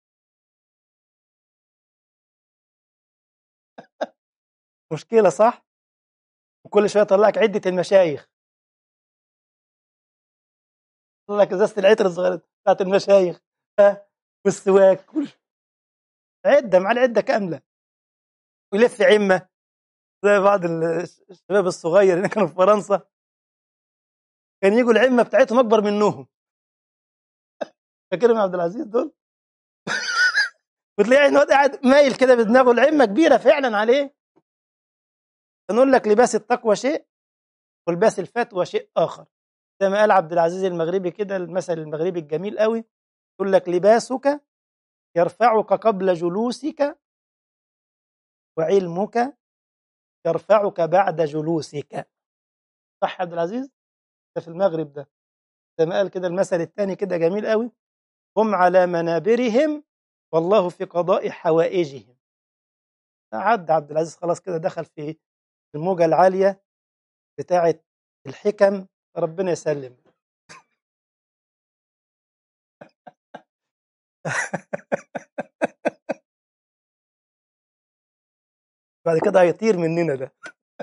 مشكله صح؟ وكل شويه يطلع لك عده المشايخ، يطلع لك ازازه العطر الصغيره بتاعت المشايخ، ها، والسواك، عده مع العده كامله، ويلف عمه زي بعض ال- الشباب الصغير اللي كانوا في فرنسا، كان يجوا العمه بتاعتهم اكبر منهم. فاكرهم يا عبد العزيز دول؟ وتلاقي الواد قاعد مايل كده بدماغه، العمه كبيره فعلا عليه. فنقول لك لباس التقوى شيء، ولباس الفتوى شيء اخر. زي ما قال عبد العزيز المغربي كده، المثل المغربي الجميل قوي، يقول لك لباسك يرفعك قبل جلوسك، وعلمك يرفعك بعد جلوسك. صح يا عبد العزيز؟ ده في المغرب ده. زي ما قال كده المثل الثاني كده جميل قوي، هم على منابرهم والله في قضاء حوائجهم. عدى عبد العزيز خلاص كده، دخل في الموجة العالية بتاعة الحكم، ربنا يسلم. بعد كده هيطير مننا ده.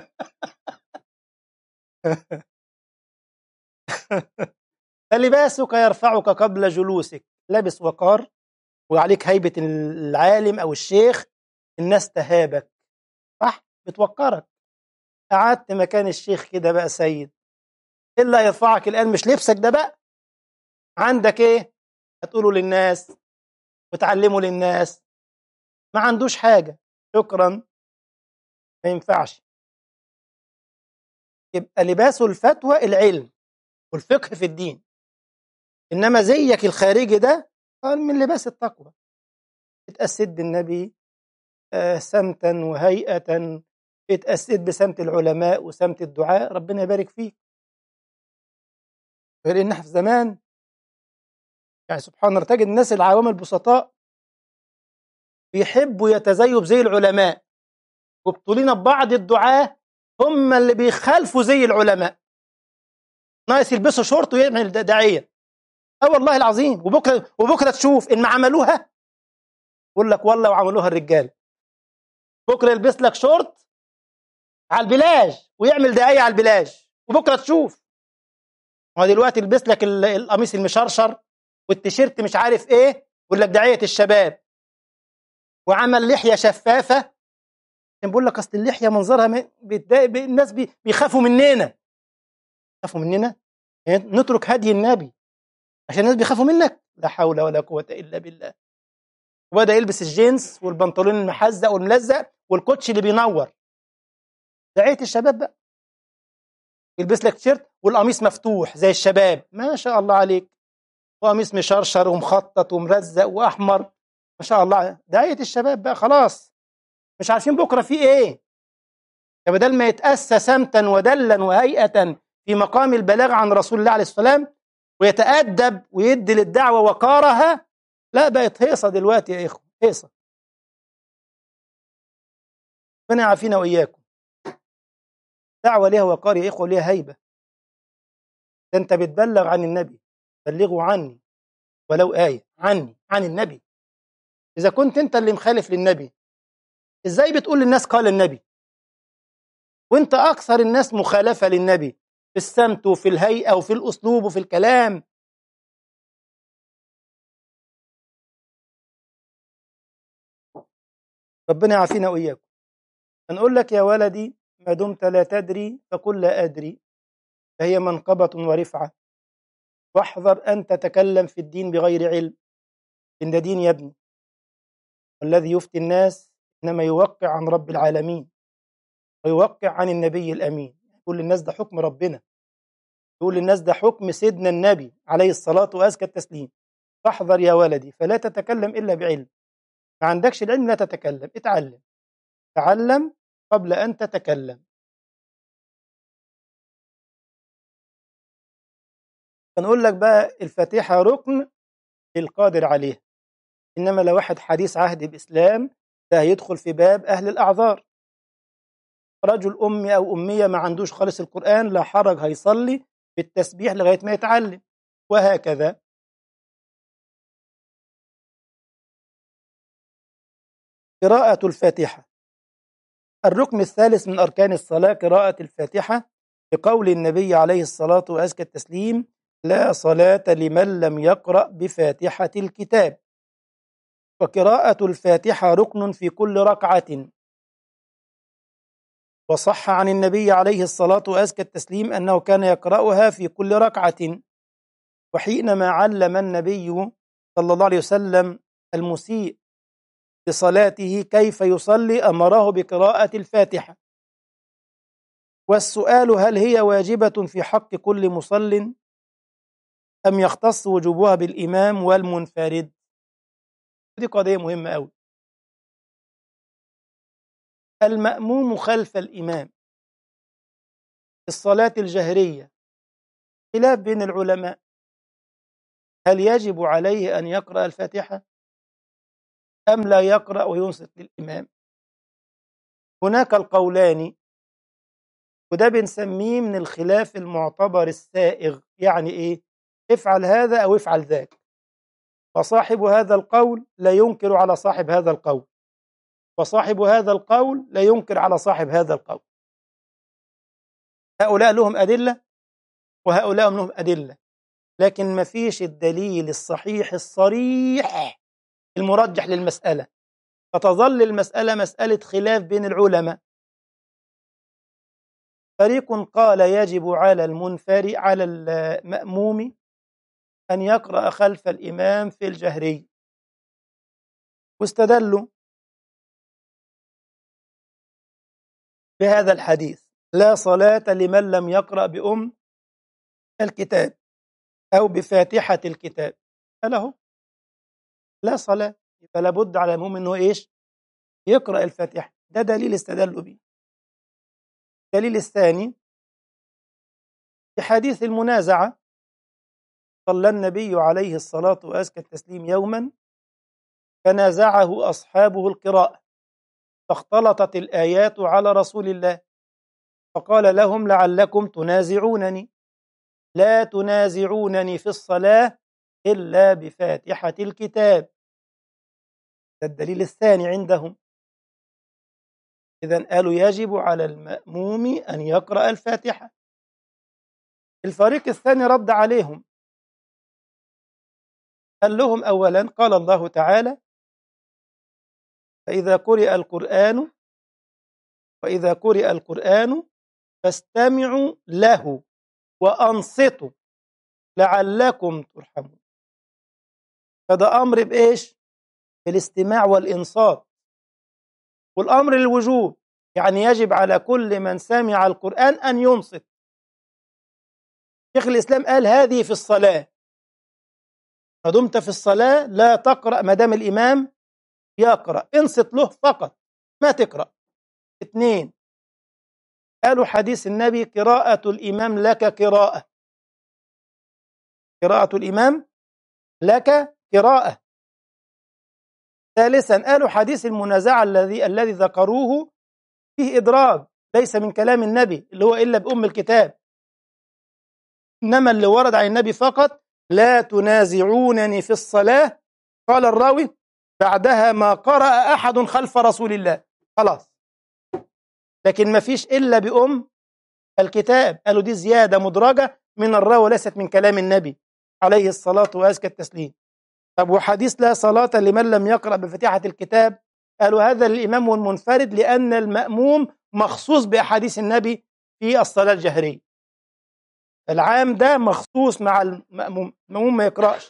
فلباسك يرفعك قبل جلوسك، لابس وقار وعليك هيبة العالم أو الشيخ، الناس تهابك، صح؟ بتوقرك. قعدت مكان الشيخ كده بقى سيد، إلا يرفعك الآن مش لبسك ده بقى، عندك إيه؟ هتقوله للناس وتعلمه للناس، ما عندوش حاجة، شكرا، ما ينفعش. يبقى لباس الفتوى العلم والفقه في الدين، إنما زيك الخارجي ده قال من لباس التقوى. اتأسد بالنبي آه، سمتا وهيئة، اتأسد بسمت العلماء وسمت الدعاء، ربنا يبارك فيك. غير إن احنا في زمان يعني سبحان الله تجد الناس العوام البسطاء بيحبوا يتزيوا بزي العلماء، وبطولين ببعض الدعاة هم اللي بيخالفوا زي العلماء، ناقص يلبسوا شورت ويعمل داعية. اه والله العظيم. وبكره وبكره تشوف ان ما عملوها، يقول لك والله وعملوها الرجال. بكره يلبس لك شورت على البلاج ويعمل داعية على البلاج، وبكره تشوف. هو دلوقتي يلبس لك ال- القميص المشرشر والتيشيرت مش عارف ايه، يقول لك داعية الشباب، وعمل لحية شفافة، كان بيقول لك اصل اللحية منظرها م- بيتضايق، بي- الناس بي- بيخافوا مننا. بيخافوا مننا؟ يعني نترك هدي النبي عشان الناس بيخافوا منك؟ لا حول ولا قوة إلا بالله. وبدأ يلبس الجينز والبنطلون المحزق والملزق والكوتشي اللي بينور، دعية الشباب بقى. يلبس لك تيشيرت والقميص مفتوح زي الشباب، ما شاء الله عليك، وقميص مشرشر ومخطط ومرزق وأحمر، ما شاء الله، دعية الشباب بقى. خلاص مش عارفين بكرة في إيه. فبدل ما يتأسى سمتا ودلا وهيئة في مقام البلاغ عن رسول الله عليه السلام ويتأدب ويدي للدعوة وقارها، لا بقت هيصة دلوقتي يا إخوة، هيصة. ربنا يعافينا وإياكم. دعوة ليها وقار يا إخوة، ليها هيبة. ده أنت بتبلغ عن النبي، بلغوا عني ولو آية، عني عن النبي. إذا كنت أنت اللي مخالف للنبي، إزاي بتقول للناس قال النبي وأنت أكثر الناس مخالفة للنبي في السمت وفي الهيئة وفي الأسلوب وفي الكلام؟ ربنا يعافينا وإياكم. نقول لك يا ولدي ما دمت لا تدري فقل لا أدري، فهي منقبة ورفعة، واحذر أن تتكلم في الدين بغير علم، إن ده دين يا ابني، والذي يفتي الناس إنما يوقع عن رب العالمين ويوقع عن النبي الأمين. يقول للناس ده حكم ربنا، يقول للناس ده حكم سيدنا النبي عليه الصلاة وأزكى التسليم. فاحذر يا ولدي فلا تتكلم إلا بعلم، ما عندكش العلم لا تتكلم، اتعلم. تعلم قبل أن تتكلم. فنقول لك بقى الفاتحة ركن للقادر عليها، إنما لو واحد حديث عهد بإسلام ده هيدخل في باب أهل الأعذار. رجل أمي أو أمية ما عندوش خالص القرآن، لا حرج، هيصلي بالتسبيح لغاية ما يتعلم، وهكذا. قراءة الفاتحة الركن الثالث من أركان الصلاة، قراءة الفاتحة، لقول النبي عليه الصلاة وأزكى التسليم: لا صلاة لمن لم يقرأ بفاتحة الكتاب. وقراءة الفاتحة ركن في كل ركعة، وصح عن النبي عليه الصلاة وأزكى التسليم أنه كان يقرأها في كل ركعة. وحينما علم النبي صلى الله عليه وسلم المسيء بصلاته كيف يصلي أمره بقراءة الفاتحة. والسؤال: هل هي واجبة في حق كل مصل أم يختص وجوبها بالإمام والمنفرد؟ دي قضية مهمة أوي. المأموم خلف الإمام في الصلاة الجهرية خلاف بين العلماء، هل يجب عليه أن يقرأ الفاتحة أم لا يقرأ وينصت للإمام؟ هناك القولان، وده بنسميه من الخلاف المعتبر السائغ. يعني إيه؟ افعل هذا أو افعل ذاك، فصاحب هذا القول لا ينكر على صاحب هذا القول، وصاحب هذا القول لا ينكر على صاحب هذا القول. هؤلاء لهم أدلة وهؤلاء لهم أدلة، لكن ما فيش الدليل الصحيح الصريح المرجح للمسألة، فتظل المسألة مسألة خلاف بين العلماء. فريق قال يجب على المنفرد على المأموم أن يقرأ خلف الإمام في الجهري، واستدلوا بهذا الحديث: لا صلاة لمن لم يقرأ بأم الكتاب أو بفاتحة الكتاب. فله لا صلاة، فلا بد على المؤمن أنه إيش؟ يقرأ الفاتحة. ده دليل استدلوا به. الدليل الثاني في حديث المنازعة: صلى النبي عليه الصلاة وأزكى التسليم يوما فنازعه أصحابه القراءة، فاختلطت الآيات على رسول الله، فقال لهم: لعلكم تنازعونني، لا تنازعونني في الصلاة إلا بفاتحة الكتاب. ده الدليل الثاني عندهم. إذن قالوا يجب على المأموم أن يقرأ الفاتحة. الفريق الثاني رد عليهم، قال لهم: أولا قال الله تعالى: فإذا قرئ القرآن وإذا قرئ القرآن فاستمعوا له وأنصتوا لعلكم ترحمون. فده أمر بإيش؟ بالاستماع والإنصات، والأمر للوجوب، يعني يجب على كل من سمع القرآن أن ينصت. شيخ الإسلام قال هذه في الصلاة، فدمت في الصلاة لا تقرأ ما دام الإمام يقرأ، انصت له فقط، ما تقرأ. اثنين، قالوا حديث النبي: قراءة الإمام لك قراءة، قراءة الإمام لك قراءة. ثالثا، قالوا حديث المنازعة الذي الذي ذكروه فيه إدراج، ليس من كلام النبي اللي هو إلا بأم الكتاب، إنما اللي ورد عن النبي فقط: لا تنازعونني في الصلاة. قال الراوي: بعدها ما قرأ أحد خلف رسول الله، خلاص. لكن ما فيش إلا بأم الكتاب، قالوا دي زيادة مدرجة من الراوي وليست من كلام النبي عليه الصلاة وأزكى التسليم. طب وحديث لا صلاة لمن لم يقرأ بفاتحة الكتاب، قالوا هذا للإمام والمنفرد، لأن المأموم مخصوص بأحاديث النبي في الصلاة الجهرية. العام ده مخصوص مع المأموم، المأموم ما يقرأش.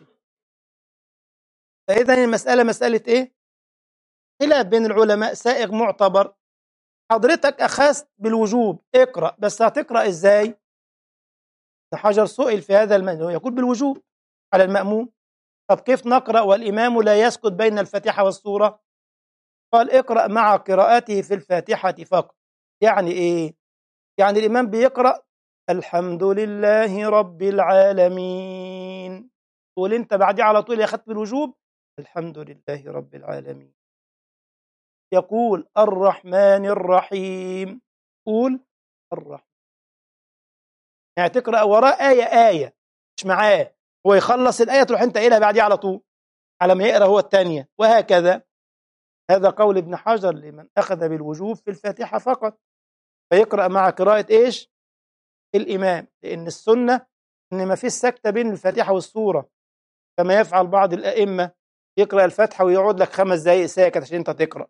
فإذا المسألة مسألة إيه؟ خلاف بين العلماء سائغ معتبر. حضرتك أخذت بالوجوب، اقرأ، بس هتقرأ إزاي؟ ابن حجر سئل في هذا المنهج، يقول بالوجوب على المأموم. طب كيف نقرأ والإمام لا يسكت بين الفاتحة والسورة؟ قال اقرأ مع قراءته في الفاتحة فقط. يعني إيه؟ يعني الإمام بيقرأ الحمد لله رب العالمين، تقول أنت بعديه على طول يا ختم الوجوب الحمد لله رب العالمين. يقول الرحمن الرحيم، قول الرحمن، يعني تقرأ وراه آية آية مش معاه، هو يخلص الآية تروح أنت قايلها بعديه على طول على ما يقرأ هو الثانية، وهكذا. هذا قول ابن حجر لمن أخذ بالوجوب في الفاتحة فقط، فيقرأ مع قراءة إيش؟ الإمام، لأن السنة إن ما فيش سكتة بين الفاتحة والسورة كما يفعل بعض الأئمة، يقرأ الفاتحة ويقعد لك خمس دقايق ساكت عشان أنت تقرأ،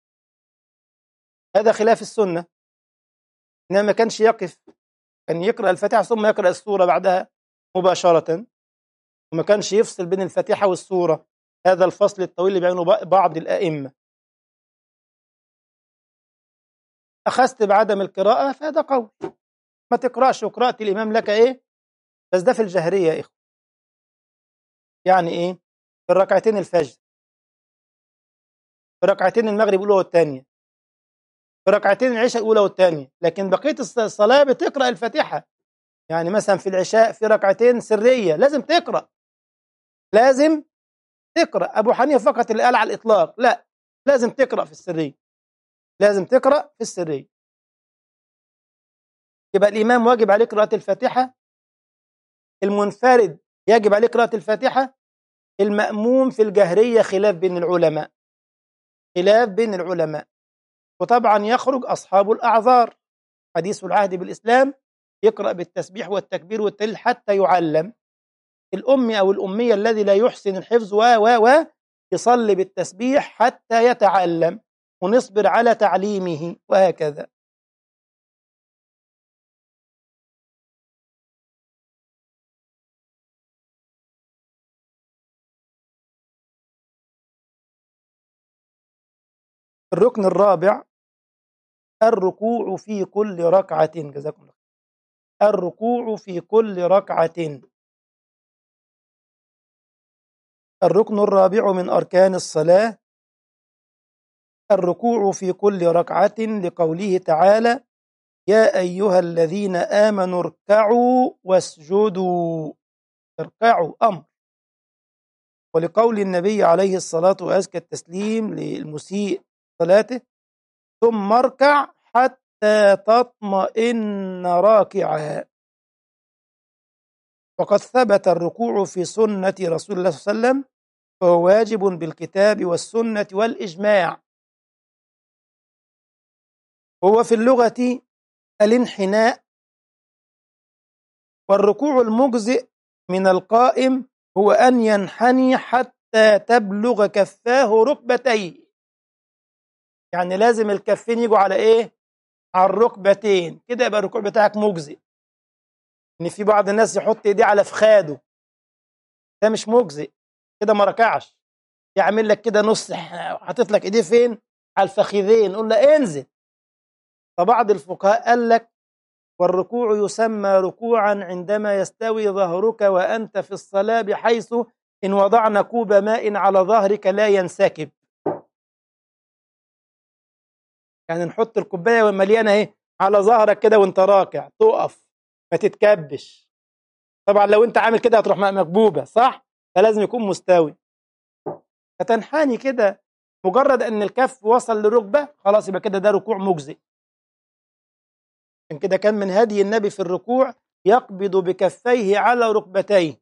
هذا خلاف السنة. إنما ما كانش يقف، كان يقرأ الفاتحة ثم يقرأ السورة بعدها مباشرة، وما كانش يفصل بين الفاتحة والسورة، هذا الفصل الطويل اللي بيعمله بعض الأئمة. أخذت بعدم القراءة فهذا قول، ما تقرأش وقراءة الإمام لك إيه، بس ده في الجهرية يا إخوة. يعني إيه؟ في الركعتين الفجر، في ركعتين المغرب الأولى والثانية، في ركعتين العشاء الأولى والثانية، لكن بقية الصلاة بتقرأ الفاتحة. يعني مثلا في العشاء في ركعتين سرية لازم تقرأ، لازم تقرأ. أبو حنيفة فقط اللي قال على الإطلاق لا، لازم تقرأ في السرية، لازم تقرأ في السرية. يبقى الإمام واجب عليه قراءة الفاتحة، المنفرد يجب عليه قراءة الفاتحة، المأموم في الجهرية خلاف بين العلماء، خلاف بين العلماء. وطبعا يخرج أصحاب الأعذار، حديث العهد بالإسلام يقرأ بالتسبيح والتكبير والتهليل حتى يعلم. الأمي أو الأمية الذي لا يحسن الحفظ و و و يصلي بالتسبيح حتى يتعلم، ونصبر على تعليمه، وهكذا. الركن الرابع الركوع في كل ركعة، جزاكم الله. الركوع في كل ركعة، الركن الرابع من أركان الصلاة الركوع في كل ركعة، لقوله تعالى يا أيها الذين آمنوا اركعوا واسجدوا، اركعوا أمر. ولقول النبي عليه الصلاة وأزكى التسليم للمسيء صلاته ثم اركع حتى تطمئن راكعا. وقد ثبت الركوع في سنة رسول الله صلى الله عليه وسلم، فهو واجب بالكتاب والسنة والإجماع. هو في اللغة الانحناء، والركوع المجزئ من القائم هو أن ينحني حتى تبلغ كفاه ركبتيه، يعني لازم الكفين يجوا على إيه؟ على الركبتين، كده يبقى الركوع بتاعك مجزئ. إن في بعض الناس يحط إيديه على فخاده، ده مش مجزئ، كده ما ركعش. يعمل لك كده نص، حاطط لك إيديه فين؟ على الفخذين، قول له انزل. فبعض الفقهاء قال لك والركوع يسمى ركوعا عندما يستوي ظهرك وأنت في الصلاة، بحيث إن وضعنا كوب ماء على ظهرك لا ينسكب، يعني نحط الكوباية مليانة اهي على ظهرك كده وانت راكع، تقف ما تتكبش. طبعا لو انت عامل كده هتروح مكبوبة، صح؟ فلازم يكون مستوي، فتنحني كده، مجرد ان الكف وصل للركبة خلاص يبقى كده ده ركوع مجزئ. عشان كده كان من هدي النبي في الركوع يقبض بكفيه على ركبتيه.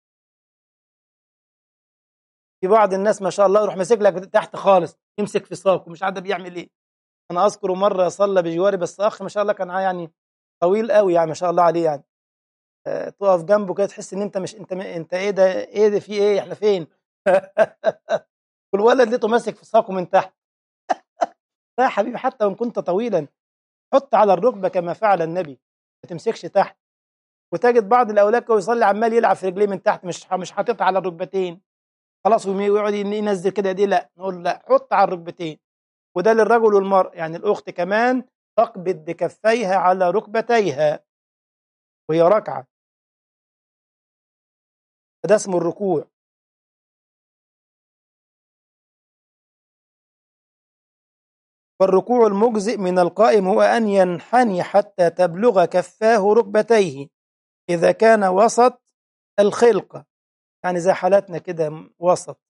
في بعض الناس ما شاء الله يروح ماسك لك تحت خالص، يمسك في ساقه مش عارف بيعمل ايه. انا اذكر مره صلى بجواري بس اخ ما شاء الله كان يعني طويل قوي، يعني ما شاء الله عليه، يعني أه تقف جنبه كده تحس ان انت مش انت انت ايه ده، ايه ده، في ايه، احنا فين؟ والولد لقيته ماسك في ساقه من تحت. لا يا حبيبي، حتى وان كنت طويلا حط على الركبه كما فعل النبي، ما تمسكش تحت. وتجد بعض الاولاد كده يصلي عمال يلعب في رجليه من تحت، مش مش حاططها على الركبتين خلاص، ويقعد ينزل كده دي، لا نقول لا، حط على الركبتين. وده للرجل والمرء، يعني الأخت كمان تقبض بكفيها على ركبتيها وهي راكعة، فده اسمه الركوع. فالركوع المجزئ من القائم هو أن ينحني حتى تبلغ كفاه ركبتيه إذا كان وسط الخلقة، يعني زي حالاتنا كده وسط،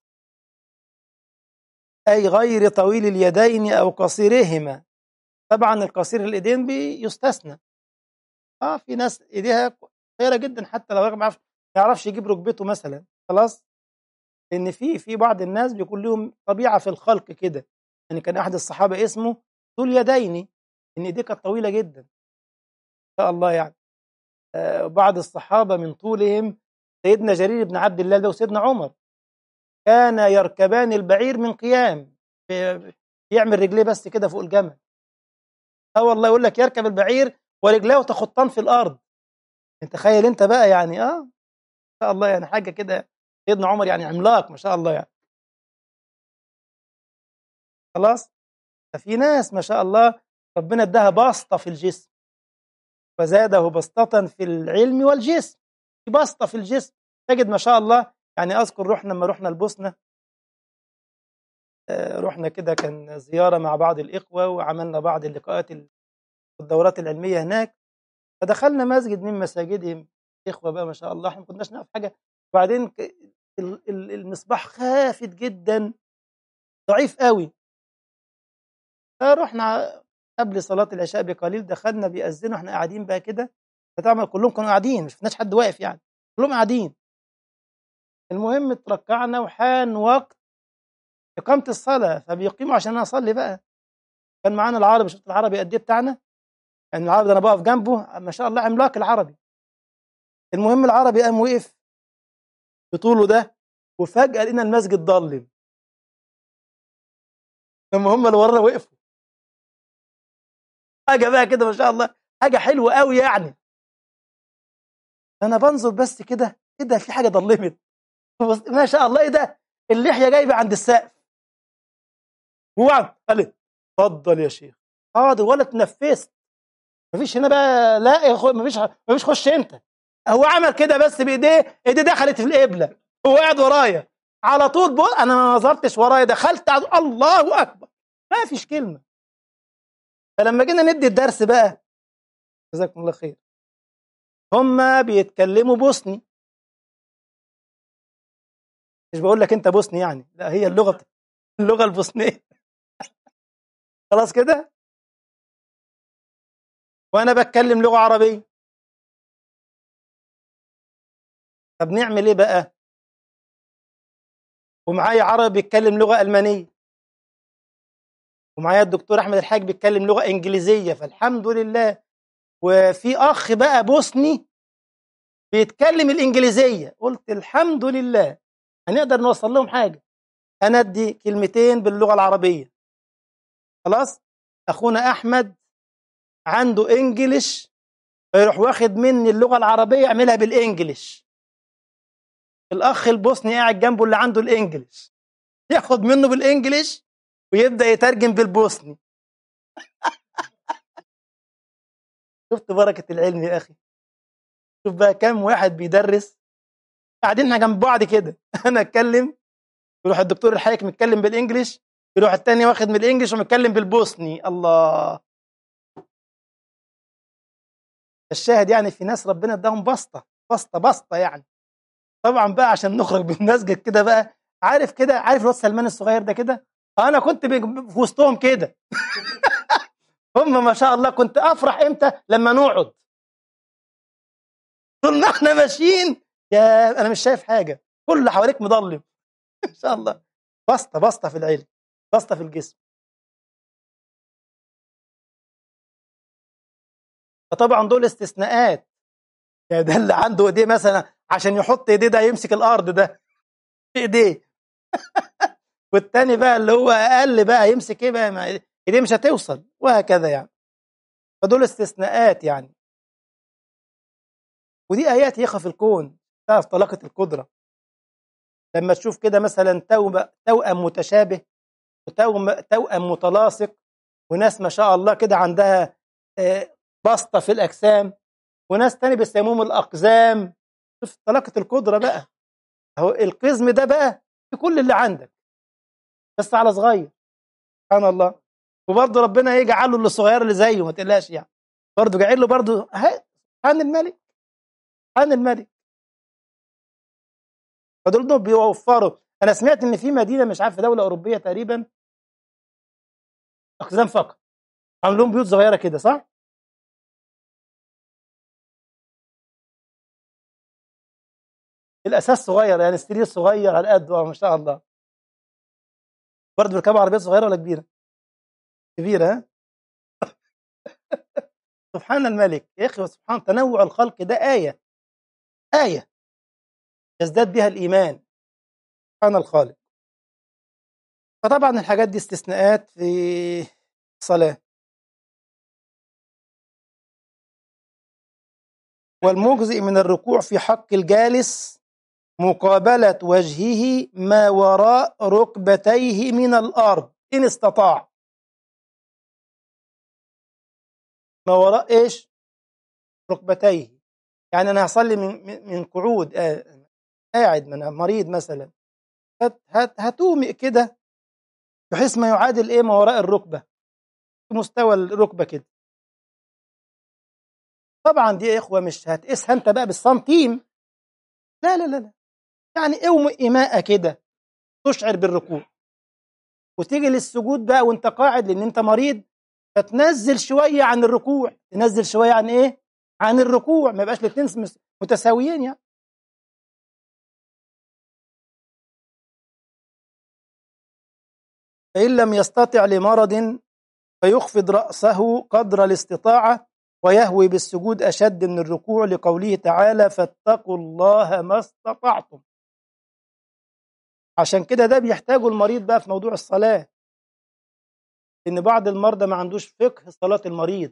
أي غير طويل اليدين أو قصيرهما. طبعا القصير الإيدين بيستثنى. اه في ناس ايديها قصيره جدا، حتى لو ما يعرفش ما يعرفش يجيب ركبته مثلا، خلاص. لان في في بعض الناس بيكون لهم طبيعه في الخلق كده. يعني كان احد الصحابه اسمه ذو اليدين، ان ايديه كانت طويله جدا، ما شاء الله يعني. آه بعض الصحابه من طولهم سيدنا جرير بن عبد الله ده وسيدنا عمر كان يركبان البعير من قيام، بي- يعمل رجليه بس كده فوق الجمل. اه والله يقول لك يركب البعير ورجلاه تخطان في الارض. انت تخيل انت بقى يعني اه شاء الله يعني حاجه كده. سيدنا عمر يعني عملاق ما شاء الله يعني، خلاص. ففي ناس ما شاء الله ربنا اداها بسطه في الجسم، وزاده بسطه في العلم والجسم. في بسطه في الجسم تجد ما شاء الله. يعني اذكر رحنا لما رحنا البوسنه، آه، رحنا كده كان زياره مع بعض الاخوه، وعملنا بعض اللقاءات والدورات العلميه هناك. فدخلنا مسجد من مساجدهم، اخوه بقى ما شاء الله، احنا ما كناش نعرف حاجه. وبعدين ك- ال- ال- المصباح خافت جدا، ضعيف قوي. فرحنا قبل صلاة العشاء بقليل، دخلنا بيأذنوا، احنا قاعدين بقى كده. فطبعا كلهم كانوا قاعدين، ما شفناش حد واقف يعني، كلهم قاعدين. المهم اتركعنا وحان وقت إقامة الصلاة، فبيقيموا عشان أنا أصلي بقى. كان معانا العربي، شفت العربي قد إيه بتاعنا؟ يعني العربي ده أنا بقف جنبه ما شاء الله عملاق العربي. المهم العربي قام وقف بطوله ده، وفجأة لقينا المسجد ضلم. لما هم اللي ورا وقفوا، حاجة بقى كده ما شاء الله، حاجة حلوة قوي يعني. أنا بنظر بس كده كده في حاجة ضلمت. بص- ما شاء الله، ايه ده؟ اللحيه جايبه عند السقف. هو عم- قال لي اتفضل يا شيخ. حاضر، ولا اتنفست. مفيش هنا بقى، لا يا اخويا، مفيش مفيش خش انت. هو عمل كده بس بايديه، ايديه دخلت في القبله. هو قاعد ورايا على طول. بقول انا ما نظرتش ورايا، دخلت على الله اكبر. ما فيش كلمه. فلما جينا ندي الدرس بقى، جزاكم الله خير، هم بيتكلموا بوسني. مش بقول لك انت بوسني يعني، لا، هي اللغه اللغه البوسنيه. خلاص كده. وانا بتكلم لغه عربيه. طب نعمل ايه بقى؟ ومعايا عربي بيتكلم لغه المانيه، ومعايا الدكتور احمد الحاج بيتكلم لغه انجليزيه، فالحمد لله. وفي اخ بقى بوسني بيتكلم الانجليزيه. قلت الحمد لله، هنقدر نوصل لهم حاجه. انا ادي كلمتين باللغه العربيه، خلاص. اخونا احمد عنده انجليش، فيروح واخد مني اللغه العربيه يعملها بالانجليش. الاخ البوسني قاعد جنبه اللي عنده الانجليش، ياخد منه بالانجليش ويبدا يترجم بالبوسني. شفت بركه العلم يا اخي؟ شوف بقى كام واحد بيدرس قاعدين احنا جنب بعض كده. انا اتكلم، يروح الدكتور الحايك متكلم بالانجليش، يروح التاني واخد من الانجليش ومتكلم بالبوسني. الله. الشاهد يعني في ناس ربنا اداهم بسطه بسطه بسطه يعني. طبعا بقى عشان نخرج بالمسجد كده بقى، عارف كده، عارف الواد سلمان الصغير ده كده، انا كنت بي- في وسطهم كده. هم ما شاء الله، كنت افرح امتى؟ لما نقعد طول ما احنا ماشيين، يا انا مش شايف حاجه، كل اللي حواليك مضلم. ان شاء الله. بسطه بسطه في العلم، بسطه في الجسم. فطبعا دول استثناءات. يعني ده اللي عنده ايديه مثلا عشان يحط ايديه ده يمسك الارض ده في ايديه، والتاني بقى اللي هو اقل بقى يمسك ايه بقى، ما ايديه مش هتوصل، وهكذا يعني. فدول استثناءات يعني. ودي ايات يخف الكون، تعرف طلاقه القدره. لما تشوف كده مثلا توأم توأم متشابه، وتوأم توأم متلاصق، وناس ما شاء الله كده عندها آه، بسطه في الاجسام، وناس تاني بيسموهم الاقزام. شوف طلاقه القدره بقى. اهو القزم ده بقى في كل اللي عندك، بس على صغير. سبحان الله. وبرضه ربنا يجعل له اللي الصغير اللي زيه، ما تقلقش يعني، برضه جاعل له برضه ها- سبحان الملك، سبحان الملك. فدول دول بيوفروا. انا سمعت ان في مدينه مش عارف في دوله اوروبيه تقريبا، اقزام فقط، عاملين بيوت صغيره كده، صح؟ الاساس صغير يعني، السرير صغير على قده، ما شاء الله. برضه بيركبوا عربيات صغيره ولا كبيره؟ كبيره، ها؟ سبحان الملك يا اخي، سبحان تنوع الخلق ده ايه، ايه يزداد بها الايمان. سبحان الخالق. فطبعا الحاجات دي استثناءات في الصلاه. والمجزئ من الركوع في حق الجالس مقابلة وجهه ما وراء ركبتيه من الأرض إن استطاع. ما وراء إيش؟ ركبتيه. يعني أنا هصلي من من من قعود، آه، قاعد، من مريض مثلا، هت هت هتومئ كده بحيث ما يعادل إيه ما وراء الركبة، في مستوى الركبة كده. طبعا دي يا إخوة مش هتقيسها أنت بقى بالسنتيم، لا لا لا لا، يعني اومئ إيماء كده تشعر بالركوع. وتيجي للسجود بقى وأنت قاعد لأن أنت مريض، فتنزل شوية عن الركوع، تنزل شوية عن إيه؟ عن الركوع، ما يبقاش الاتنين مس- متساويين يعني. فإن لم يستطع لمرض فيخفض رأسه قدر الاستطاعة ويهوي بالسجود أشد من الركوع، لقوله تعالى فاتقوا الله ما استطعتم. عشان كده ده بيحتاجه المريض بقى في موضوع الصلاة، إن بعض المرضى ما عندوش فقه صلاة المريض.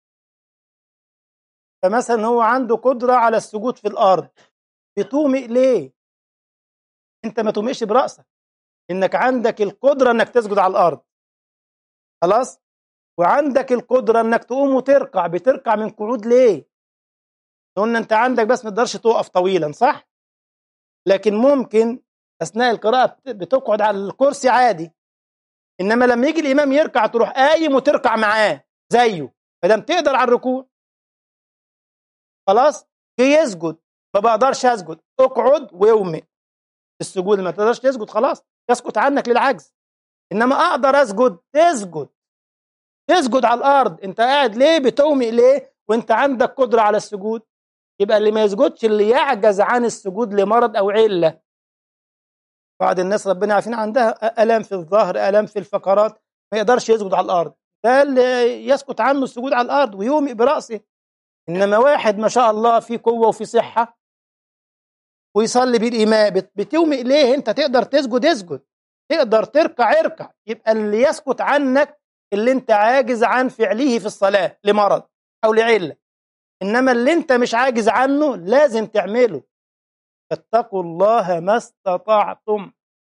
فمثلا هو عنده قدرة على السجود في الأرض، بتومئ ليه؟ أنت ما تومئش برأسك، إنك عندك القدرة إنك تسجد على الأرض، خلاص؟ وعندك القدرة إنك تقوم وتركع، بتركع من قعود ليه؟ قلنا أنت عندك بس ما تقدرش تقف طويلا، صح؟ لكن ممكن أثناء القراءة بت- بتقعد على الكرسي عادي، إنما لما يجي الإمام يركع تروح قايم وتركع معاه زيه، فلم تقدر على الركوع، خلاص؟ جه يسجد ما بقدرش أسجد، اقعد واومئ. في السجود ما تقدرش تسجد، خلاص يسقط عنك للعجز. إنما أقدر أسجد، تسجد، تسجد على الأرض. أنت قاعد ليه بتومئ ليه وأنت عندك قدرة على السجود؟ يبقى اللي ما يسجدش اللي يعجز عن السجود لمرض أو علة. بعض الناس ربنا عارفين عندها ألم في الظهر، ألم في الفقرات، ما يقدرش يسجد على الأرض، ده اللي يسقط عنه السجود على الأرض ويومئ برأسه. إنما واحد ما شاء الله في قوة وفي صحة ويصلي بالإماء، بت- بتومئ ليه؟ أنت تقدر تسجد اسجد، تقدر تركع اركع. يبقى اللي يسقط عنك اللي أنت عاجز عن فعله في الصلاة لمرض أو لعلة، إنما اللي أنت مش عاجز عنه لازم تعمله. فاتقوا الله ما استطعتم.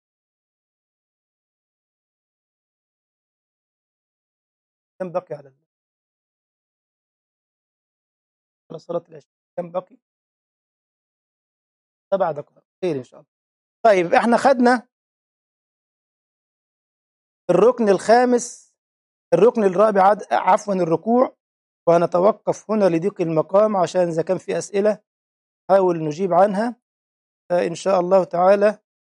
كم بقي على على صلاة العشاء؟ كم بقي؟ سبع دقائق، خير إن شاء الله. طيب احنا خدنا الركن الخامس، الركن الرابع، عد- عفوا الركوع. وهنتوقف هنا لضيق المقام عشان إذا كان في أسئلة حاول نجيب عنها. فإن شاء الله تعالى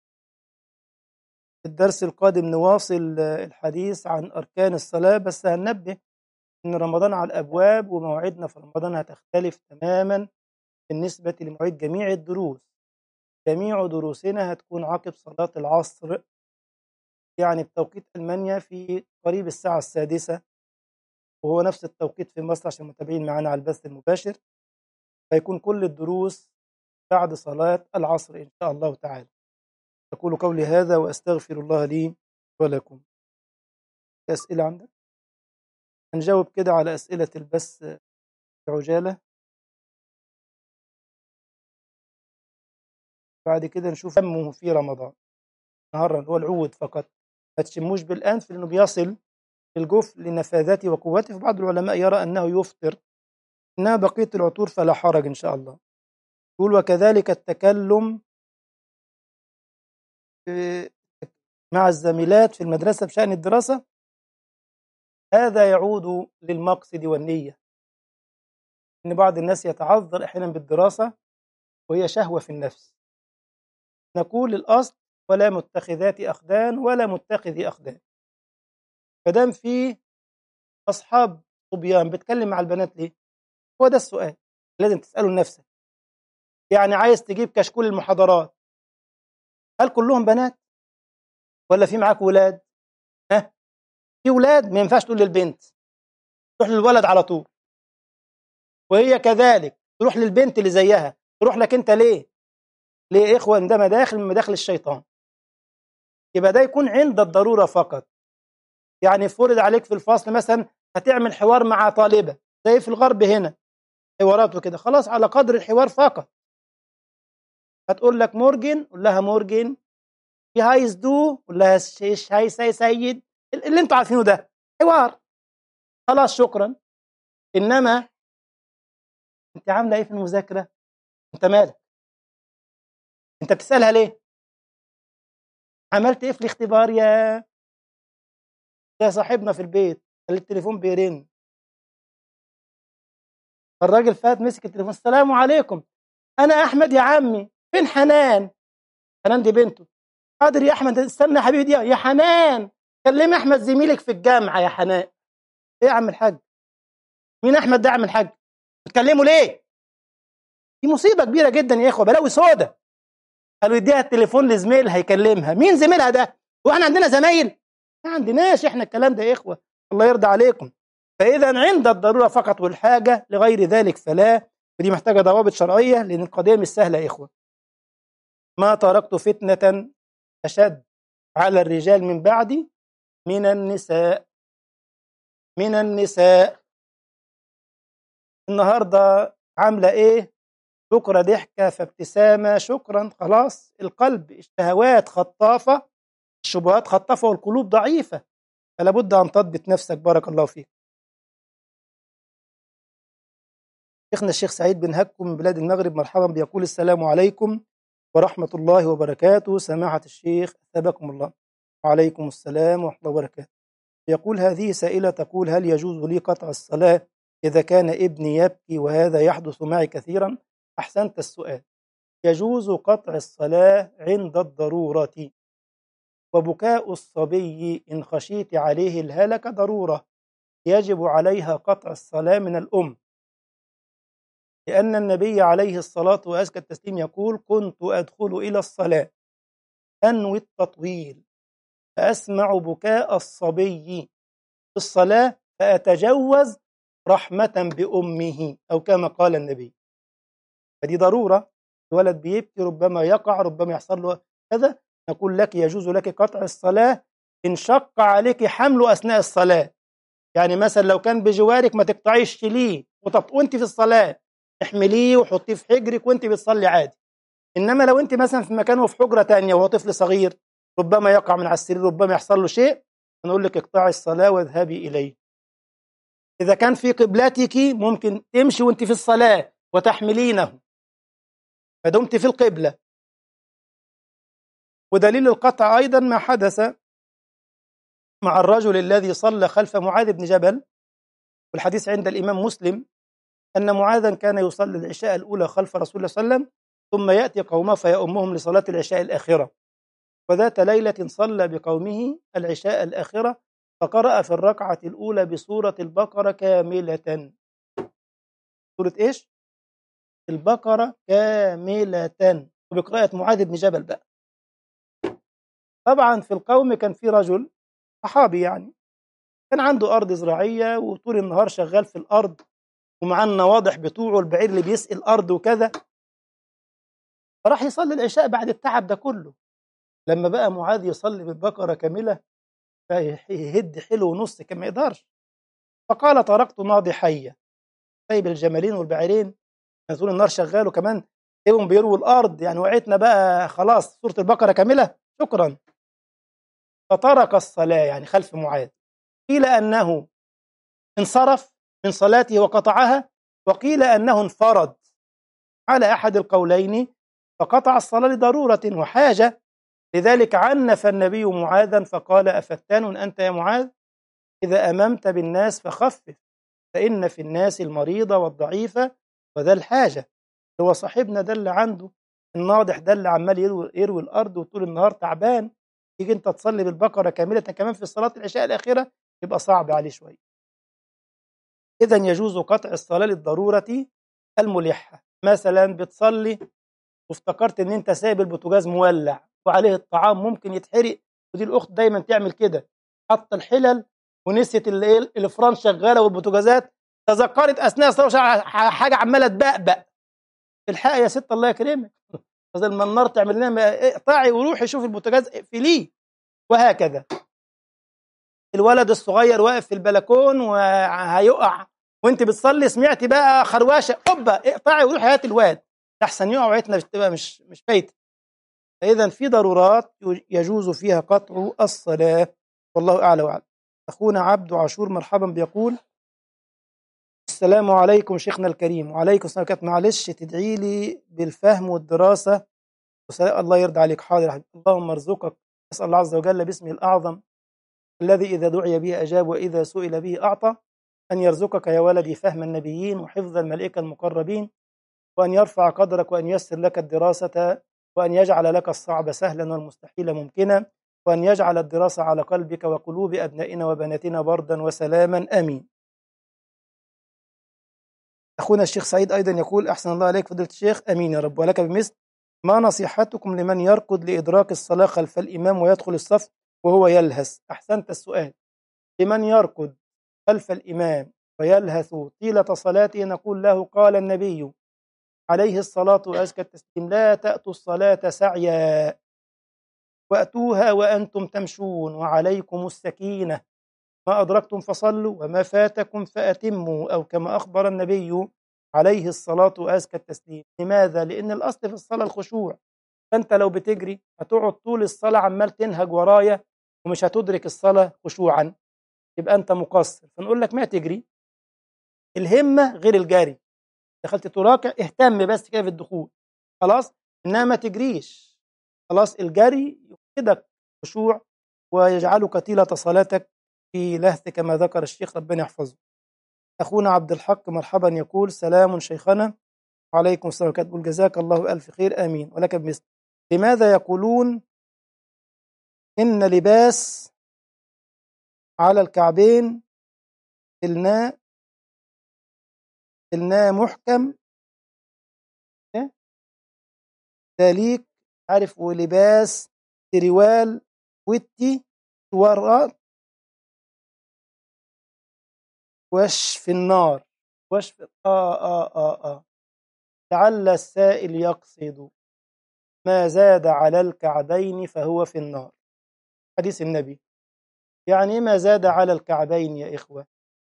في الدرس القادم نواصل آه، الحديث عن أركان الصلاة. بس هننبه إن رمضان على الأبواب، ومواعيدنا في رمضان هتختلف تماما بالنسبة لمواعيد جميع الدروس. جميع دروسنا هتكون عقب صلاة العصر، يعني بتوقيت ألمانيا في قريب الساعة السادسة، وهو نفس التوقيت في مصر عشان المتابعين معنا على البث المباشر. فيكون كل الدروس بعد صلاة العصر إن شاء الله تعالى. أقول قولي هذا وأستغفر الله لي ولكم. في أسئلة عندك؟ هنجاوب كده على أسئلة البث بعجالة، بعد كده نشوف همه في رمضان نهارا هو العود فقط، ما تشموش بالأنف لأنه بيصل الجوف لنفاذته وقوته. فبعض العلماء يرى أنه يفطر، إنما بقية العطور فلا حرج إن شاء الله. يقول وكذلك التكلم آه، مع الزميلات في المدرسة بشأن الدراسة. هذا يعود للمقصد والنية، إن بعض الناس يتعذر أحيانا بالدراسة وهي شهوة في النفس. نقول الأصل ولا متخذات أخدان ولا متخذي أخدان. فدام في أصحاب صبيان بتكلم مع البنات ليه؟ هو ده السؤال لازم تسأله لنفسك. يعني عايز تجيب كشكول المحاضرات، هل كلهم بنات ولا في معاك ولاد؟ ها؟ في ولاد ما ينفعش تقول للبنت، تروح للولد على طول، وهي كذلك تروح للبنت اللي زيها، تروح لك انت ليه؟ ليه يا اخوان؟ ده مداخل من مداخل الشيطان. يبقى ده يكون عند الضرورة فقط. يعني فرض عليك في الفصل مثلا هتعمل حوار مع طالبة زي في الغرب هنا حوارات وكده، خلاص على قدر الحوار فقط. هتقول لك مورجن، قول لها مورجن. في هايز دو، قول لها شيش هاي ساي سيد. اللي انتوا عارفينه ده حوار، خلاص شكرا. انما انت عامله ايه في المذاكره؟ انت مالك؟ انت بتسالها ليه؟ عملت ايه في الاختبار يا يا صاحبنا في البيت؟ قال التليفون بيرن، الراجل فات مسك التليفون، السلام عليكم، انا احمد يا عمي، فين حنان؟ حنان دي بنته. حاضر يا احمد، استنى يا حبيبي دي يا حنان، كلمي احمد زميلك في الجامعه يا حنان. ايه يا عم الحاج؟ مين احمد ده يا عم الحاج؟ بتكلمه ليه؟ دي مصيبه كبيره جدا يا اخوه، بلاوي سودا. قالوا يديها التليفون لزميلها يكلمها. مين زميلها ده؟ واحنا عندنا زمايل؟ ما عندناش احنا الكلام ده يا اخوه، الله يرضى عليكم. فاذا عند الضروره فقط، والحاجه لغير ذلك فلا. ودي محتاجه ضوابط شرعيه، لان القضيه مش سهله يا اخوه. ما تركت فتنه اشد على الرجال من بعدي من النساء. من النساء النهارده عامله ايه؟ بكره ضحكه فابتسامه شكرا، خلاص القلب الشهوات خطافه، الشبهات خطافه، والقلوب ضعيفه، فلا بد ان تضبط نفسك. بارك الله فيك. شيخنا الشيخ سعيد بن هكو من بلاد المغرب مرحبا، بيقول السلام عليكم ورحمه الله وبركاته. سماحه الشيخ اثابكم الله. وعليكم السلام ورحمه الله وبركاته. يقول هذه سائله تقول هل يجوز لي قطع الصلاه إذا كان ابني يبكي وهذا يحدث معي كثيرا؟ أحسنت السؤال. يجوز قطع الصلاة عند الضرورة، وبكاء الصبي إن خشيت عليه الهلك ضرورة يجب عليها قطع الصلاة من الأم، لأن النبي عليه الصلاة وأزكى التسليم يقول كنت أدخل إلى الصلاة أنوي التطويل فأسمع بكاء الصبي في الصلاة فأتجوز رحمة بأمه، أو كما قال النبي. فدي ضرورة، الولد بيبكي ربما يقع، ربما يحصل له كذا، نقول لك يجوز لك قطع الصلاة إن شق عليك حمله أثناء الصلاة. يعني مثلا لو كان بجوارك ما تقطعيش ليه وانت في الصلاة، احمليه وحطيه في حجرك وانت بتصلي عادي. إنما لو انت مثلا في مكان وفي حجرة تانية وهو طفل صغير ربما يقع من على السرير، ربما يحصل له شيء، نقول لك اقطعي الصلاة واذهبي إليه. إذا كان في قبلتك ممكن تمشي وانت في الصلاة وتحملينه فدمت في القبلة. ودليل القطع أيضا ما حدث مع الرجل الذي صلى خلف معاذ بن جبل، والحديث عند الإمام مسلم أن معاذا كان يصلي العشاء الأولى خلف رسول الله صلى الله عليه وسلم ثم يأتي قومه فيؤمهم لصلاة العشاء الآخرة. وذات ليلة صلى بقومه العشاء الآخرة فقرأ في الركعة الأولى بسورة البقرة كاملة. سورة إيش؟ البقرة كاملة، وبقراءة معاذ بن جبل بقى. طبعا في القوم كان في رجل صحابي يعني كان عنده أرض زراعية وطول النهار شغال في الأرض ومع النواضح بتوعه البعير اللي بيسقي الأرض وكذا، فراح يصلي العشاء بعد التعب ده كله. لما بقى معاذ يصلي بالبقرة كاملة فيهد حلو ونص كان ما يقدرش، فقال طرقت ماضي حية، سايب الجمالين والبعيرين طول النهار شغال وكمان سيبهم بيروا الأرض، يعني وعيتنا بقى خلاص سورة البقرة كاملة شكرا. فترك الصلاة يعني خلف معاذ. قيل أنه انصرف من صلاته وقطعها، وقيل أنه انفرد. على أحد القولين فقطع الصلاة لضرورة وحاجة، لذلك عنف النبي معاذا فقال أفتان أنت يا معاذ إذا أممت بالناس فخفف، فإن في الناس المريضة والضعيفة وذا الحاجة. هو صاحبنا ده اللي عنده الناضح ده اللي عمال يروي, يروي الأرض وطول النهار تعبان، تيجي أنت تصلي بالبقرة كاملة كمان في صلاة العشاء الأخيرة، يبقى صعب عليه شوية. إذا يجوز قطع الصلاة للضرورة الملحة. مثلا بتصلي وافتكرت إن أنت سايب البوتاجاز مولع وعليه الطعام ممكن يتحرق، ودي الأخت دايما تعمل كده، حط الحلل ونسيت ال- إيه الفران شغالة والبوتاجازات، تذكرت أثناء الصلاة حاجة عمالة تبقبق، الحق يا ست الله يكرمك، بدل ما النار تعمل لنا ما- اقطعي وروحي شوفي البوتاجاز اقفليه. وهكذا الولد الصغير واقف في البلكون وهيقع وانت بتصلي، سمعتي بقى خروشه، اوبا اقطعي وروحي هات الواد احسن يقع وعيتنا تبقى مش مش فايته. فاذا في ضرورات يجوز فيها قطع الصلاه، والله اعلى واعلم. اخونا عبد عاشور مرحبا بيقول السلام عليكم شيخنا الكريم. وعليكم السلام ورحمة الله. معلش تدعي لي بالفهم والدراسه وسلام. الله يرضى عليك، حاضر يا حبيبي. اللهم ارزقك، اسال الله عز وجل باسمه الاعظم الذي إذا دعي به أجاب وإذا سئل به أعطى، أن يرزقك يا ولدي فهم النبيين وحفظ الملائكة المقربين، وأن يرفع قدرك وأن ييسر لك الدراسة، وأن يجعل لك الصعب سهلا والمستحيل ممكنا، وأن يجعل الدراسة على قلبك وقلوب أبنائنا وبناتنا بردا وسلاما آمين. أخونا الشيخ سعيد أيضا يقول أحسن الله عليك فضيلة الشيخ. آمين يا رب ولك بمثل. ما نصيحتكم لمن يركض لإدراك الصلاة خلف الإمام ويدخل الصف وهو يلهث؟ أحسنت السؤال. لمن يركض خلف الإمام ويلهث طيلة صلاته نقول له قال النبي عليه الصلاة وأزكى التسليم لا تأتوا الصلاة سعيا وأتوها وأنتم تمشون وعليكم السكينة، ما أدركتم فصلوا وما فاتكم فأتموا، أو كما أخبر النبي عليه الصلاة وأزكى التسليم. لماذا؟ لأن الأصل في الصلاة الخشوع، فأنت لو بتجري هتقعد طول الصلاة عمال تنهج ورايا ومش هتدرك الصلاة خشوعا، يبقى أنت مقصر. فنقول لك ما تجري، الهمة غير الجري، دخلت تراكع اهتم بس كده في الدخول خلاص، إنما ما تجريش. خلاص الجري يفقدك خشوع ويجعلك طيلة صلاتك في لهث كما ذكر الشيخ ربنا يحفظه. أخونا عبد الحق مرحبا يقول سلام شيخنا. وعليكم السلام ورحمة الله. يقول جزاك الله ألف خير آمين ولك بمثل. لماذا يقولون إن لباس على الكعبين الناء الناء محكم تليك عارف، ولباس سروال وتي ورا وش في النار وش في آه آه آه آه لعل السائل يقصد ما زاد على الكعبين فهو في النار، حديث النبي. يعني ما زاد على الكعبين يا إخوة؟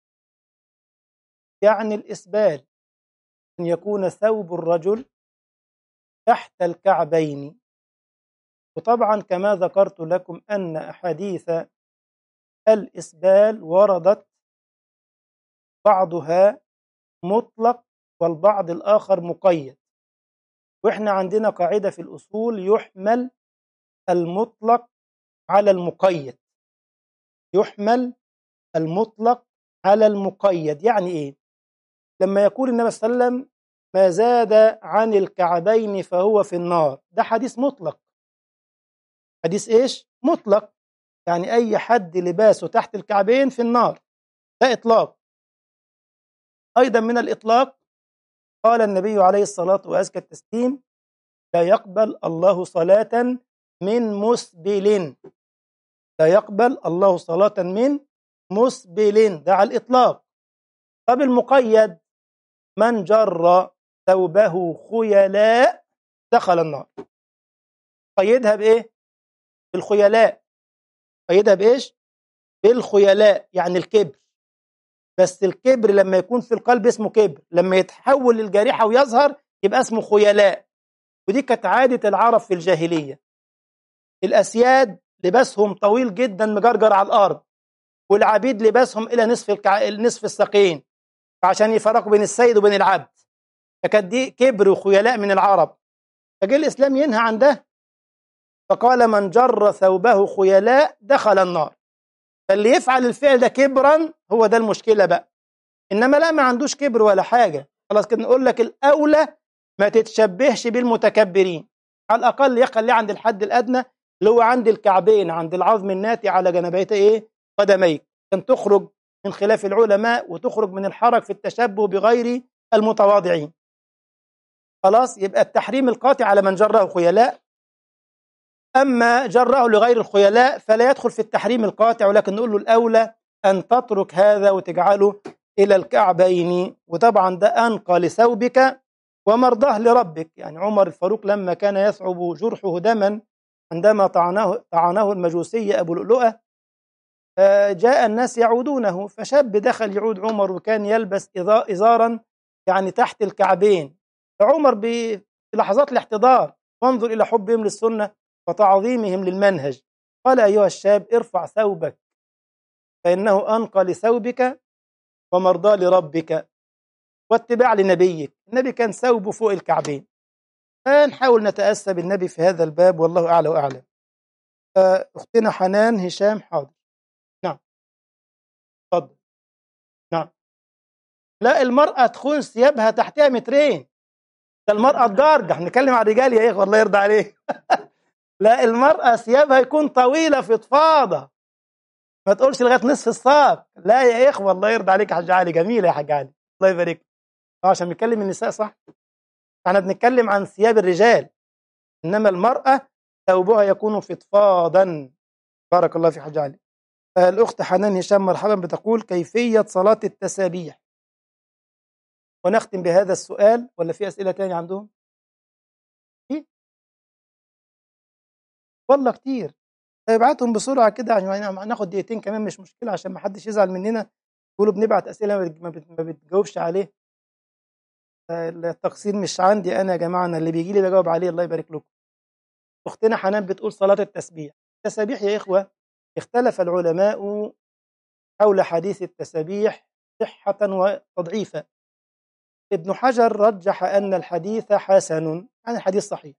يعني الإسبال، أن يكون ثوب الرجل تحت الكعبين. وطبعا كما ذكرت لكم أن أحاديث الإسبال وردت بعضها مطلق والبعض الآخر مقيد، وإحنا عندنا قاعدة في الأصول يحمل المطلق على المقيد، يحمل المطلق على المقيد. يعني إيه؟ لما يقول النبي صلى الله عليه وسلم ما زاد عن الكعبين فهو في النار، ده حديث مطلق، حديث إيش؟ مطلق، يعني أي حد لباسه تحت الكعبين في النار، ده إطلاق. أيضا من الإطلاق قال النبي عليه الصلاة وأزكى التسليم لا يقبل الله صلاة من مسبل، لا يقبل الله صلاة من مسبل، ده على الإطلاق. طب المقيد من جر ثوبه خيلاء دخل النار. قيدها بإيه؟ بالخيلاء، قيدها بإيش؟ بالخيلاء، يعني الكبر، بس الكبر لما يكون في القلب اسمه كبر، لما يتحول للجارحة ويظهر يبقى اسمه خيلاء. ودي كانت عادة العرب في الجاهلية، الأسياد لباسهم طويل جدا مجرجر على الأرض، والعبيد لباسهم إلى نصف الكع... نصف الساقين عشان يفرقوا بين السيد وبين العبد، فكانت دي كبر وخيلاء من العرب. فجاء الإسلام ينهى عن ده، فقال من جر ثوبه خيلاء دخل النار. فاللي يفعل الفعل ده كبرا هو ده المشكلة بقى. إنما لا، ما عندوش كبر ولا حاجة، خلاص كده نقول لك الأولى ما تتشبهش بالمتكبرين، على الأقل يخلي عند الحد الأدنى اللي هو عند الكعبين، عند العظم الناتي على جنبيت إيه قدميك، كان تخرج من خلاف العلماء وتخرج من الحرج في التشبه بغير المتواضعين. خلاص، يبقى التحريم القاطع على من جره خيلاء، أما جره لغير الخيلاء فلا يدخل في التحريم القاطع، ولكن نقول له الأولى أن تترك هذا وتجعله إلى الكعبين، وطبعا ده أنقى لثوبك ومرضاه لربك. يعني عمر الفاروق لما كان يصعب جرحه دما عندما طعنه طعنه المجوسي أبو لؤلؤة، جاء الناس يعودونه، فشاب دخل يعود عمر وكان يلبس إزارا يعني تحت الكعبين، فعمر في لحظات الاحتضار وانظر إلى حبهم للسنة وتعظيمهم للمنهج قال: أيها الشاب ارفع ثوبك فإنه أنقى لثوبك ومرضى لربك واتباع لنبيك. النبي كان ثوبه فوق الكعبين، فنحاول نتأسى بالنبي في هذا الباب، والله أعلى وأعلم. أختنا حنان هشام، حاضر. نعم، اتفضل. نعم. لا، المرأة تخون ثيابها تحتها مترين، ده المرأة الدار، ده احنا نتكلم عن الرجال يا إخوة الله يرضى عليك. لا، المرأة ثيابها يكون طويلة فضفاضة، ما تقولش لغاية نصف الساق، لا يا إخوة الله يرضى عليك يا حاج علي، جميلة يا حاج علي الله يبارك. عشان بنتكلم النساء صح، احنا بنتكلم عن ثياب الرجال، إنما المرأة ثوبها يكون فضفاضا. بارك الله في حاج علي. الأخت حنان هشام مرحبا، بتقول: كيفية صلاة التسابيح؟ ونختم بهذا السؤال، ولا في أسئلة تاني عندهم؟ في؟ والله كتير. ابعتهم بسرعة كده عشان ناخد دقيقتين كمان، مش مشكلة، عشان ما حدش يزعل مننا يقولوا بنبعت أسئلة ما بتجاوبش عليه. التقصير مش عندي أنا يا جماعة، أنا اللي بيجي لي بجاوب عليه، الله يبارك لكم. أختنا حنان بتقول: صلاة التسبيح. التسابيح يا إخوة اختلف العلماء حول حديث التسابيح صحة وتضعيفا. ابن حجر رجح أن الحديث حسن، يعني الحديث صحيح.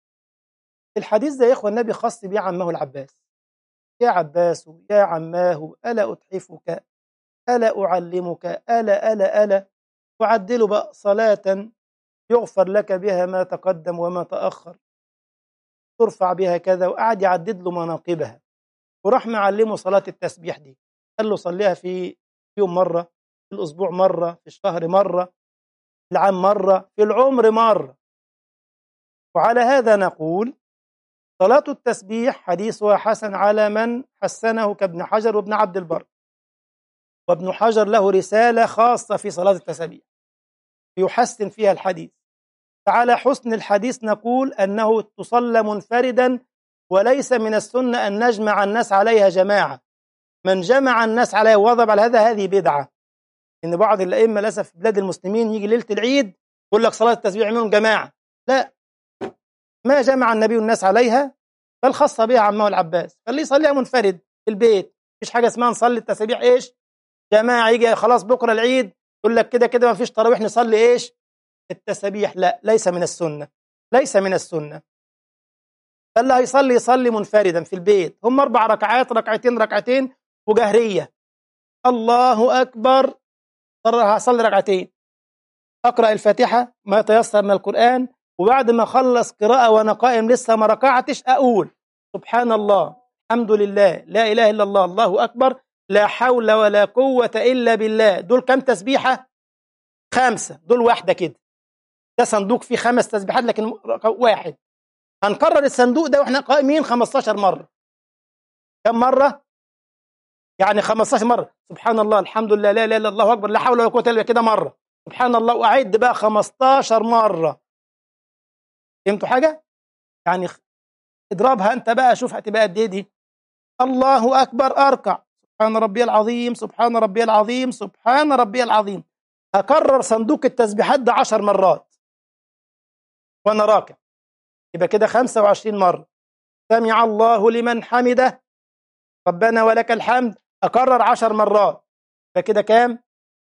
الحديث ده يا إخوة النبي خص بيه عمه العباس: يا عباس يا عماه ألا أتحفك، ألا أعلمك، ألا ألا ألا وعدله بقى صلاة يغفر لك بها ما تقدم وما تأخر، ترفع بها كذا، وقعد يعدد له مناقبها، وراح معلمه صلاة التسبيح دي، قال له صليها في يوم مرة، في الأسبوع مرة، في الشهر مرة، في العام مرة، في العمر مرة. وعلى هذا نقول صلاة التسبيح حديثها حسن على من حسنه كابن حجر وابن عبد البر، وابن حجر له رسالة خاصة في صلاة التسبيح يحسن فيها الحديث. فعلى حسن الحديث نقول أنه تصلى منفردا، وليس من السنة أن نجمع الناس عليها جماعة. من جمع الناس عليها وواظب على هذا هذه بدعة. إن بعض الأئمة للأسف في بلاد المسلمين يجي ليلة العيد يقول لك صلاة التسبيح منهم جماعة، لا، ما جمع النبي الناس عليها، بل خص بها عمه العباس، فاللي يصليها منفرد في البيت، مفيش حاجة اسمها نصلي التسبيح إيش جماعة، يجي خلاص بكرة العيد يقول لك كده كده ما فيش تراويح نصلي إيش التسبيح، لا، ليس من السنة، ليس من السنة. فاللي هيصلي يصلي منفردا في البيت، هم أربع ركعات، ركعتين ركعتين وجهرية، الله أكبر، هصلي ركعتين، أقرأ الفاتحة ما يتيسر من القرآن، وبعد ما أخلص قراءة وأنا قائم لسه ما ركعتش أقول سبحان الله، الحمد لله، لا إله إلا الله، الله أكبر، لا حول ولا قوة إلا بالله. دول كم تسبيحة؟ خمسة، دول واحدة كده، ده صندوق فيه خمس تسبيحات لكن واحد. هنكرر الصندوق ده واحنا قائمين خمستاشر مرة. كم مرة؟ يعني خمستاشر مرة، سبحان الله، الحمد لله، لا اله الا الله اكبر، لا حول ولا قوة الا بالله، كده مرة، سبحان الله، واعد بقى خمستاشر مرة. فهمتوا حاجة؟ يعني اضربها انت بقى، شوف هتبقى قد ايه دي. الله اكبر، اركع، سبحان ربي العظيم، سبحان ربي العظيم، سبحان ربي العظيم. هكرر صندوق التسبيحات ده عشر مرات وانا راكع، يبقى كده خمسة وعشرين مرة. سمع الله لمن حمده، ربنا ولك الحمد، أكرر عشر مرات، فكده كام؟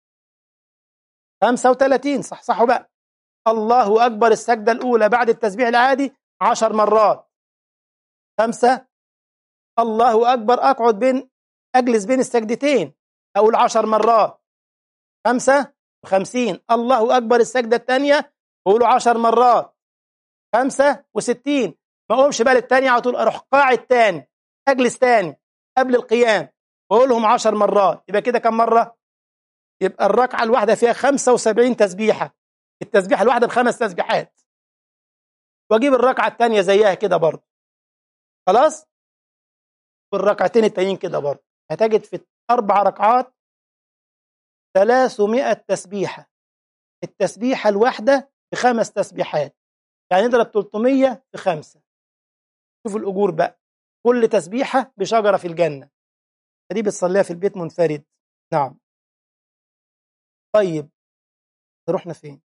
خمسة وثلاثين، صح صحوا بقى. الله أكبر السجدة الأولى بعد التسبيح العادي عشر مرات. خمسة. الله أكبر أقعد بين أجلس بين السجدتين، أقول عشر مرات، خمسة وخمسين، الله أكبر السجدة الثانية أقوله عشر مرات، خمسة وستين. ما أقومش بقى للتانية على طول، أروح قاعد تاني، أجلس تاني قبل القيام وأقولهم عشر مرات. يبقى كده كم مرة؟ يبقى الركعة الواحدة فيها خمسة وسبعين تسبيحة، التسبيحة الواحدة بخمس تسبيحات، وأجيب الركعة الثانية زيها كده برضه، خلاص، والركعتين التانيين كده برضه. هتجد في أربع ركعات ثلاثمائة تسبيحة، التسبيحة الواحدة بخمس تسبيحات، يعني نضرب ثلاثمائة في خمسة. شوف الأجور بقى، كل تسبيحة بشجرة في الجنة. دي بتصليها في البيت منفرد. نعم. طيب رحنا فين؟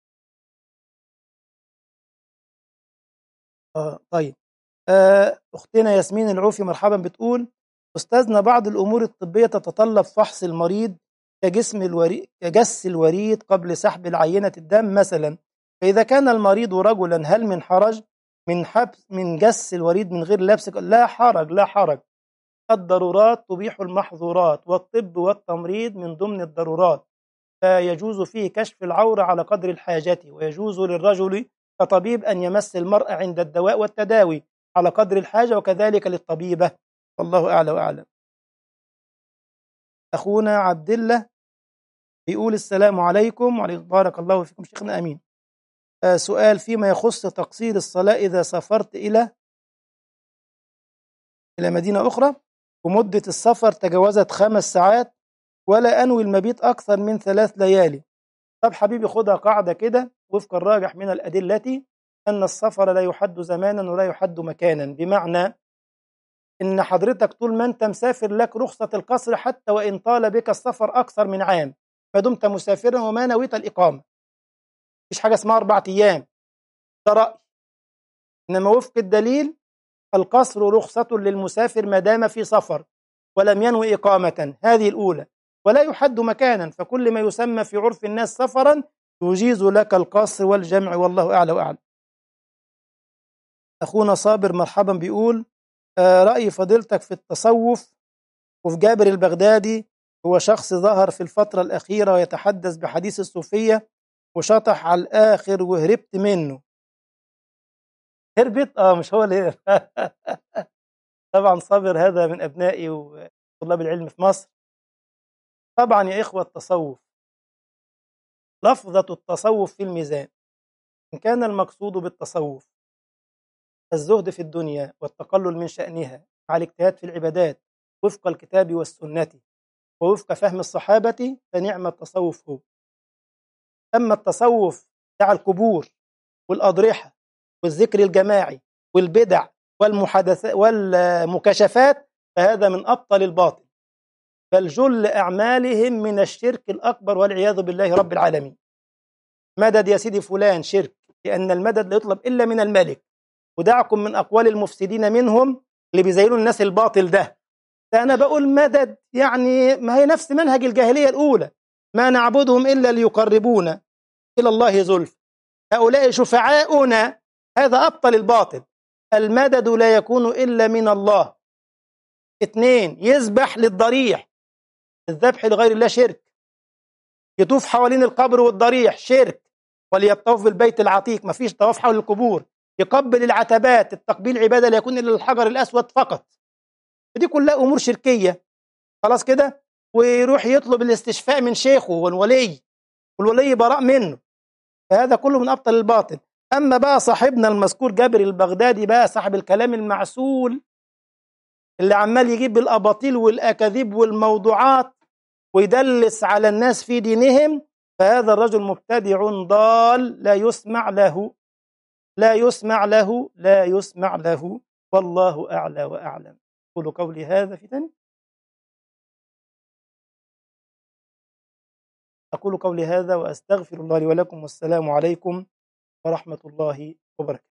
آه طيب. آه أختنا ياسمين العوفي مرحبا، بتقول: أستاذنا، بعض الأمور الطبية تتطلب فحص المريض كجسم الوريد كجس الوريد قبل سحب العينة الدم مثلا، فإذا كان المريض رجلا هل من حرج من حبس من جس الوريد من غير لبس؟ لا حرج، لا حرج. الضرورات تبيح المحظورات، والطب والتمريض من ضمن الضرورات، فيجوز فيه كشف العورة على قدر الحاجة، ويجوز للرجل كطبيب أن يمس المرأة عند الدواء والتداوي على قدر الحاجة، وكذلك للطبيبة. والله أعلى وأعلم. أخونا عبد الله بيقول: السلام عليكم. وعليكم بارك الله فيكم شيخنا، أمين. آه سؤال فيما يخص تقصير الصلاة إذا سافرت إلى إلى مدينة أخرى ومدة السفر تجاوزت خمس ساعات ولا أنوي المبيت أكثر من ثلاث ليالي. طب حبيبي، خدها قاعدة كده وفق الراجح من الأدلة أن السفر لا يحد زمانا ولا يحد مكانا، بمعنى إن حضرتك طول ما أنت مسافر لك رخصة القصر حتى وإن طال بك السفر أكثر من عام، ما دمت مسافرا وما نويت الإقامة. مفيش حاجة اسمها أربعة أيام، ده رأي. إنما وفق الدليل القصر رخصة للمسافر ما دام في سفر ولم ينوي إقامة، هذه الأولى. ولا يحد مكانا، فكل ما يسمى في عرف الناس سفرا يجيز لك القصر والجمع، والله أعلى وأعلم. أخونا صابر مرحبا، بيقول: آه رأي فضيلتك في التصوف وفي جابر البغدادي. هو شخص ظهر في الفترة الأخيرة ويتحدث بحديث الصوفية وشطح على الآخر وهربت منه. هربت؟ آه مش هو اللي هرب. طبعا صابر هذا من أبنائي وطلاب العلم في مصر. طبعا يا إخوة، التصوف لفظة التصوف في الميزان، إن كان المقصود بالتصوف الزهد في الدنيا والتقلل من شأنها مع الاجتهاد في العبادات وفق الكتاب والسنة ووفق فهم الصحابة، فنعم التصوف هو. أما التصوف بتاع القبور والأضرحة والذكر الجماعي والبدع والمحادثات والمكاشفات فهذا من أبطل الباطل، بل جل أعمالهم من الشرك الأكبر والعياذ بالله رب العالمين. مدد يا سيدي فلان شرك، لأن المدد لا يطلب إلا من الملك. ودعكم من أقوال المفسدين منهم اللي بيزينوا الناس الباطل ده. ده أنا بقول مدد، يعني ما هي نفس منهج الجاهلية الأولى، ما نعبدهم إلا ليقربونا إلى الله زلف، هؤلاء شفعاؤنا. هذا أبطل الباطل. المدد لا يكون إلا من الله. اثنين، يذبح للضريح، الذبح لغير الله شرك. يطوف حوالين القبر والضريح شرك. وليطوف بالبيت العتيق، ما فيش طواف حول القبور. يقبل العتبات، التقبيل عبادة لا يكون إلا للحجر الأسود فقط. دي كلها أمور شركية، خلاص كده. ويروح يطلب الاستشفاء من شيخه والولي، والولي براء منه، فهذا كله من أبطل الباطل. أما بقى صاحبنا المذكور جابر البغدادي بقى، صاحب الكلام المعسول اللي عمال يجيب الأباطيل والأكاذيب والموضوعات ويدلس على الناس في دينهم، فهذا الرجل مبتدع ضال لا يسمع له، لا يسمع له، لا يسمع له. والله أعلى وأعلم. أقول قولي هذا في تاني أقول قولي هذا وأستغفر الله لي ولكم، والسلام عليكم ورحمة الله وبركاته.